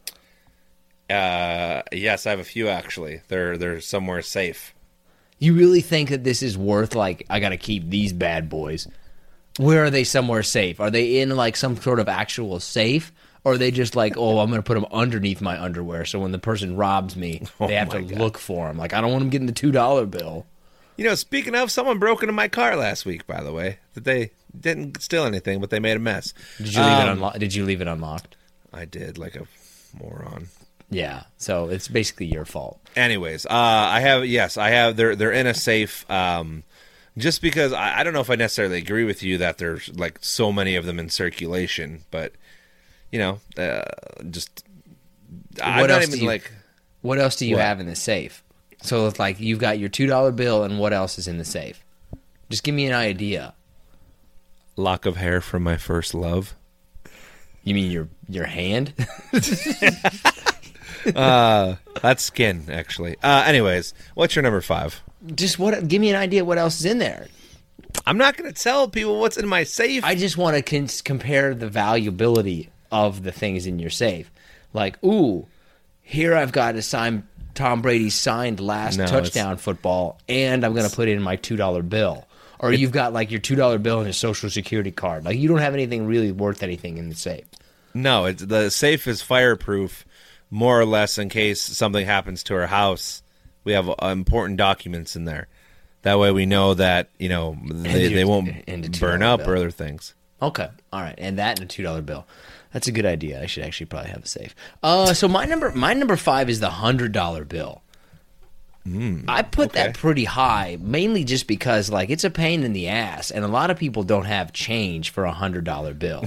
Uh, yes, I have a few actually. They're they're somewhere safe. You really think that this is worth, like, I got to keep these bad boys? Where are they somewhere safe? Are they in, like, some sort of actual safe? Or are they just like, oh, I'm going to put them underneath my underwear so when the person robs me, Oh they have to my God. look for them? Like, I don't want them getting the two dollar bill. You know, speaking of, someone broke into my car last week. By the way, that they didn't steal anything, but they made a mess. Did you leave it Um, unlo- Did you leave it unlocked? I did, like a moron. Yeah, so it's basically your fault. Anyways, uh, I have yes, I have. They're they're in a safe. Um, just because I, I don't know if I necessarily agree with you that there's like so many of them in circulation, but you know, uh, just I'm What not else even do you- like. What else do you What? have in the safe? So it's like you've got your two dollar bill, and what else is in the safe? Just give me an idea. Lock of hair from my first love. You mean your your hand? Uh, that's skin, actually. Uh, anyways, what's your number five? Just what? Give me an idea what else is in there. I'm not going to tell people what's in my safe. I just want to con- compare the valuability of the things in your safe. Like, ooh, here I've got a signed Tom Brady's signed last No, touchdown football, and I'm going to put in my two dollar bill. Or you've got like your two dollar bill and a social security card. Like, you don't have anything really worth anything in the safe. No, it's, the safe is fireproof, more or less, in case something happens to our house. We have uh, important documents in there. That way we know that, you know, they, your- they won't and a burn two dollar up bill. or other things. Okay, all right, and that and a two dollar bill. That's a good idea. I should actually probably have a safe. Uh, so my number my number five is the hundred dollar bill. I put okay. that pretty high, mainly just because like it's a pain in the ass, and a lot of people don't have change for a hundred dollar bill.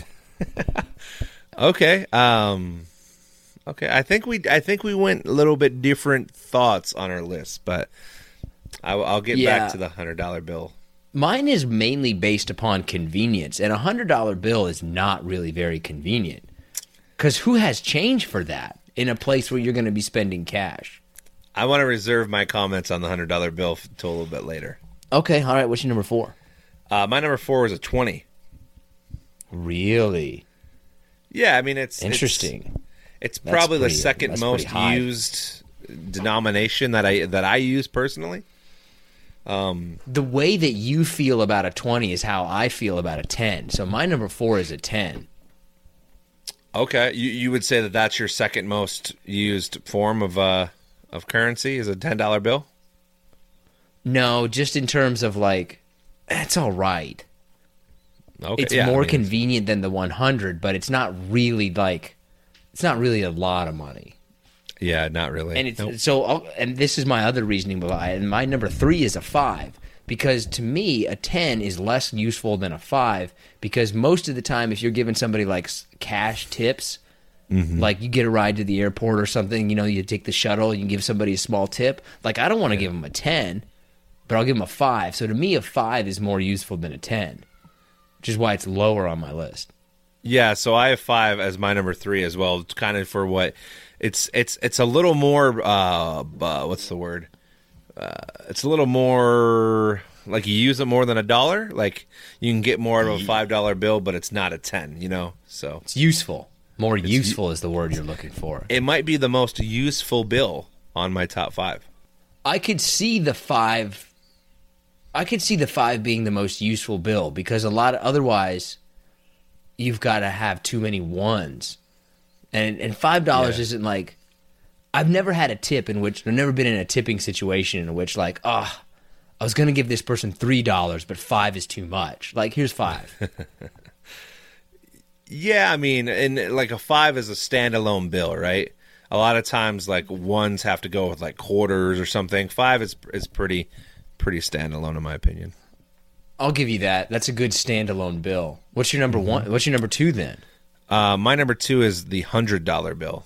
Okay. Um, okay. I think we I think we went a little bit different thoughts on our list, but I, I'll get Yeah. back to the hundred dollar bill. Mine is mainly based upon convenience, and a hundred dollar bill is not really very convenient. Because who has change for that in a place where you're going to be spending cash? I want to reserve my comments on the hundred dollar bill until a little bit later. Okay, all right. What's your number four? Uh, my number four is a twenty. Really Yeah, I mean it's interesting. It's, it's That's probably pretty- the second that's most pretty high. used denomination that I that I use personally. The way that you feel about a twenty is how I feel about a ten. So my number four is a ten. Okay, you you would say that that's your second most used form of uh of currency is a ten dollar bill. No, just in terms of like, it's all right. Okay, It's yeah, I more mean, convenient than the one hundred, but it's not really like, it's not really a lot of money. Yeah, not really. And it's Nope. so, I'll- and this is my other reasoning why. And my number three is a five because to me, a ten is less useful than a five because most of the time, if you're giving somebody like s- cash tips, Mm-hmm. like you get a ride to the airport or something, you know, you take the shuttle, you give somebody a small tip. Like I don't want to give them a ten, but I'll give them a five. So to me, a five is more useful than a ten, which is why it's lower on my list. Yeah, so I have five as my number three as well. It's kind of for what it's it's it's a little more. Uh, uh, what's the word? Uh, it's a little more like you use it more than a dollar. Like you can get more out of a five dollar bill, but it's not a ten. You know, so It's useful. More useful is the word you're looking for. it might be the most useful bill on my top five. I could see the five. I could see the five being the most useful bill because a lot of otherwise, you've got to have too many ones, and and five dollars Yeah. isn't like. I've never had a tip in which I've never been in a tipping situation in which like ah, oh, I was gonna give this person three dollars, but five is too much. Like here's five. Yeah, I mean, and like a five is a standalone bill, right? A lot of times, like ones have to go with like quarters or something. Five is is pretty pretty standalone in my opinion. I'll give you that. That's a good standalone bill. What's your number one? What's your number two then? Uh, my number two is the hundred dollar bill.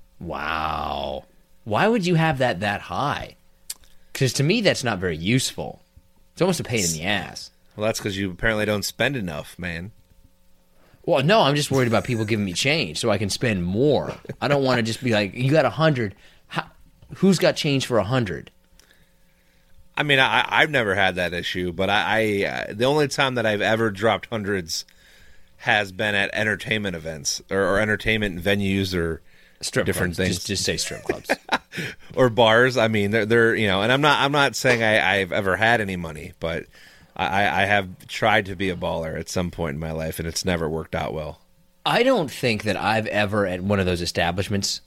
Wow. Why would you have that that high? Because to me, that's not very useful. It's almost a pain in the ass. Well, that's because you apparently don't spend enough, man. Well, no, I'm just worried about people giving me change so I can spend more. I don't want to just be like, you got a hundred. Who's got change for a hundred? I mean, I, I've never had that issue, but I, I uh, the only time that I've ever dropped hundreds has been at entertainment events or, or entertainment venues or Strip different clubs. things. Just, just say strip clubs. or bars. I mean, they're, they're you know, and I'm not I'm not saying I, I've ever had any money, but I, I have tried to be a baller at some point in my life, and it's never worked out well. I don't think that I've ever at one of those establishments.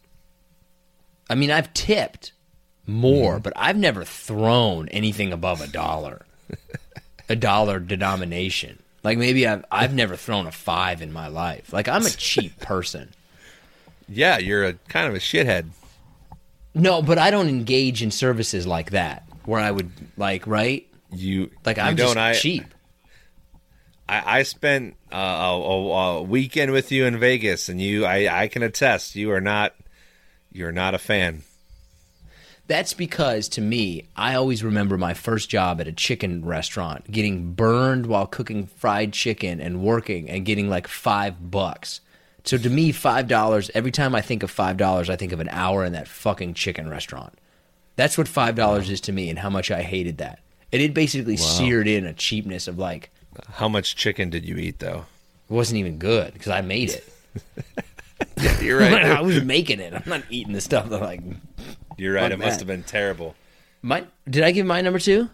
I mean, I've tipped more, mm. but I've never thrown anything above a dollar, a dollar denomination. Like maybe I've I've never thrown a five in my life. Like I'm a cheap person. Yeah, you're a kind of a shithead. No, but I don't engage in services like that where I would like right. You like you I'm just I, cheap. I, I spent uh, a, a, a weekend with you in Vegas, and you I, I can attest you are not you're not a fan. That's because to me, I always remember my first job at a chicken restaurant, getting burned while cooking fried chicken and working and getting like five bucks. So to me, five dollars, every time I think of five dollars, I think of an hour in that fucking chicken restaurant. That's what five dollars wow. is to me and how much I hated that. And it basically wow. seared in a cheapness of like. How much chicken did you eat, though? It wasn't even good because I made it. Yeah, you're right. I was making it. I'm not eating the stuff that like. You're right. It that. must have been terrible. My, did I give my number two?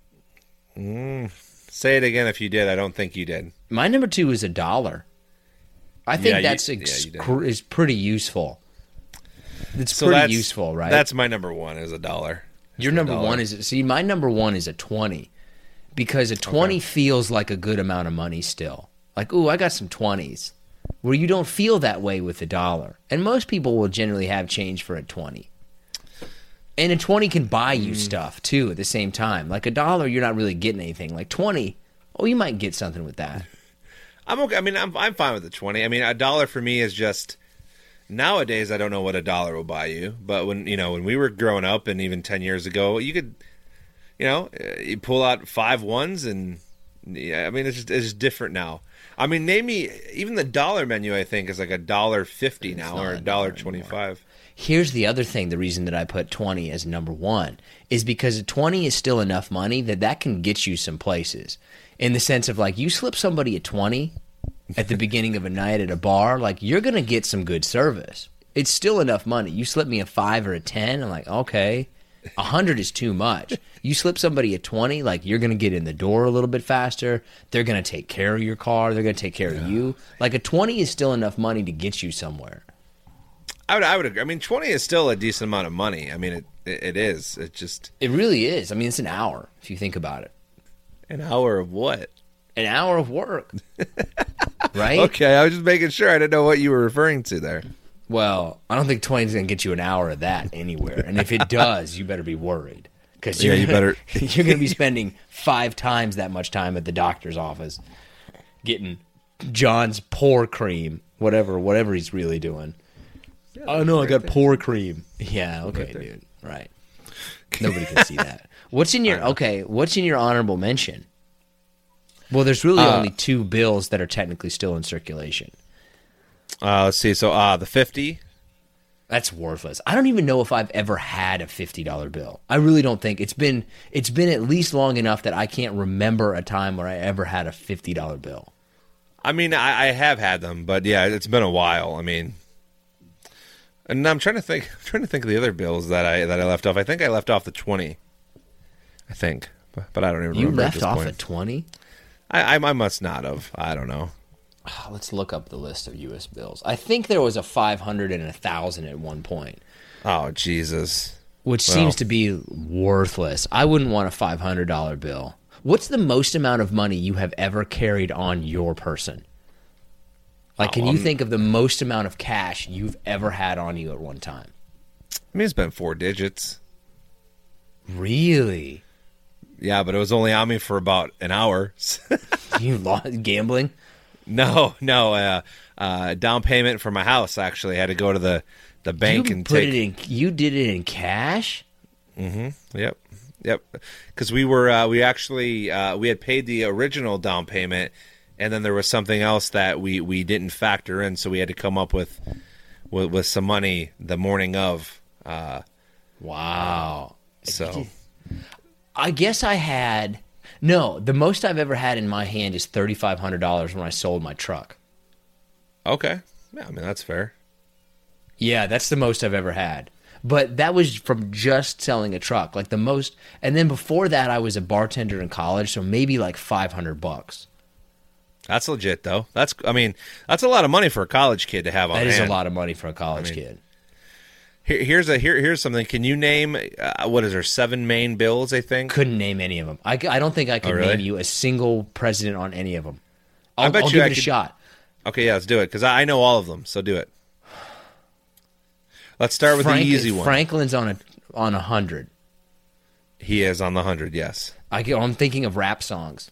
Mm, say it again if you did. I don't think you did. My number two is a dollar. I think yeah, that's you, ex- yeah, you is pretty useful. It's so pretty that's, useful, right? That's my number one is a dollar. Your number dollar. one is see, my number one is a twenty, because a twenty okay. feels like a good amount of money still. Like, ooh, I got some twenties. Where you don't feel that way with a dollar, and most people will generally have change for a twenty. And a twenty can buy you mm. stuff too at the same time. Like a dollar, you're not really getting anything. Like twenty, oh, you might get something with that. I'm okay. I mean, I'm I'm fine with the twenty. I mean, a dollar for me is just nowadays. I don't know what a dollar will buy you, but when you know when we were growing up, and even ten years ago, you could, you know, you pull out five ones, and yeah, I mean, it's just it's just different now. I mean, name me even the dollar menu. I think is like a dollar fifty now, or a dollar twenty-five. Here's the other thing. The reason that I put twenty as number one is because a twenty is still enough money that that can get you some places. In the sense of like you slip somebody a twenty at the beginning of a night at a bar, like you're going to get some good service. It's still enough money. You slip me a five or a ten, I'm like, okay. A hundred is too much. You slip somebody a twenty, like you're going to get in the door a little bit faster. They're going to take care of your car. They're going to take care yeah. of you. Like a twenty is still enough money to get you somewhere. I would, I would agree. I mean, twenty is still a decent amount of money. I mean, it, it, it is. It just. It really is. I mean, it's an hour if you think about it. An hour of what? An hour of work. Right? Okay, I was just making sure. I didn't know what you were referring to there. Well, I don't think twenty is going to get you an hour of that anywhere. And if it does, you better be worried. Because yeah, you better. You're going to be spending five times that much time at the doctor's office getting John's pore cream, whatever, whatever he's really doing. Yeah, oh, no, I got pore cream. Yeah, okay, right dude. Right. Nobody can see that. What's in your okay? What's in your honorable mention? Well, there's really uh, only two bills that are technically still in circulation. Uh, let's see. So, uh, the fifty, That's worthless. I don't even know if I've ever had a fifty dollar bill. I really don't think. It's been it's been at least long enough that I can't remember a time where I ever had a fifty dollar bill. I mean, I, I have had them, but yeah, it's been a while. I mean, and I'm trying to think. I'm trying to think of the other bills that I that I left off. I think I left off the twenty. I think, but, but I don't even You remember. left at this off point. a twenty? I, I I must not have. I don't know. Let's look up the list of U S bills. I think there was a five hundred and a thousand at one point, Oh Jesus! which Well. seems to be worthless. I wouldn't want a five hundred dollar bill. What's the most amount of money you have ever carried on your person? Like, can Oh, you um, think of the most amount of cash you've ever had on you at one time? I mean, it's been four digits. Really? Yeah, but it was only on me for about an hour. You lost gambling? no, no. Uh, uh, down payment for my house. Actually, I had to go to the, the bank you and put take. it in. You did it in cash? Yep, yep. Because we were uh, we actually uh, we had paid the original down payment, and then there was something else that we, we didn't factor in, so we had to come up with with, with some money the morning of. Uh, Wow. so I guess I had no. The most I've ever had in my hand is thirty five hundred dollars when I sold my truck. okay, yeah, I mean that's fair. Yeah, that's the most I've ever had. But that was from just selling a truck, like the most. And then before that, I was a bartender in college, so maybe like five hundred bucks. That's legit though. That's I mean that's a lot of money for a college kid to have on That is hand. a lot of money for a college I mean, kid. Here, here's a here here's something. Can you name uh, what is there seven main bills? I think. Couldn't name any of them. I, I don't think I could Oh, really? name you a single president on any of them. I'll, I bet I'll you give I it a could- shot. Okay, yeah, let's do it because I I know all of them. So do it. Let's start with Frank- the easy one. Franklin's on a on a hundred. He is on the hundred. Yes. I get, I'm thinking of rap songs.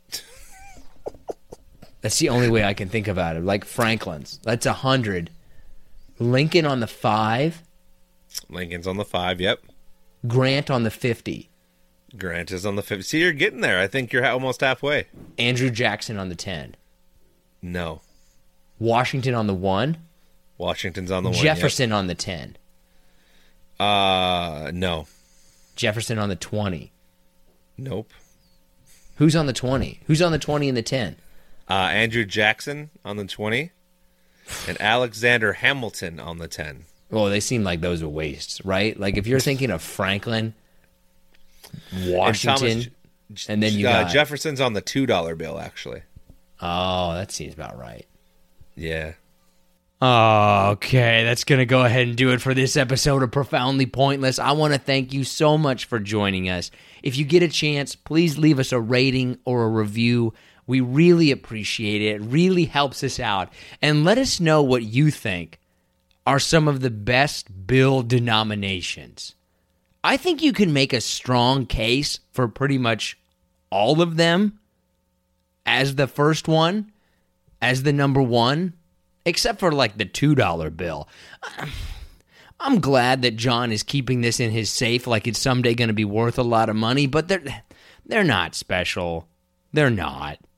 That's the only way I can think about it. Like Franklin's, that's a hundred. Lincoln on the five. Lincoln's on the five. Yep. Grant on the fifty. Grant is on the fifty. See, you're getting there. I think you're ha- almost halfway. Andrew Jackson on the ten. No. Washington on the one. Washington's on the one. Jefferson on the ten. Yep. Uh, no. Jefferson on the twenty. Nope. Who's on the twenty? Who's on the twenty and the ten? Uh, Andrew Jackson on the twenty, and Alexander Hamilton on the ten. Well, they seem like those are wastes, right? Like if you're thinking of Franklin, Washington, and, Thomas- then you uh, got Jefferson's on the two dollar bill. Actually. oh, that seems about right. Yeah. Okay, that's going to go ahead and do it for this episode of Profoundly Pointless. I want to thank you so much for joining us. If you get a chance, please leave us a rating or a review. We really appreciate it. It really helps us out. And let us know what you think are some of the best bill denominations. I think you can make a strong case for pretty much all of them as the first one, as the number one. Except for like the two dollar bill. I'm glad that John is keeping this in his safe like it's someday going to be worth a lot of money, but they're they're not special. They're not.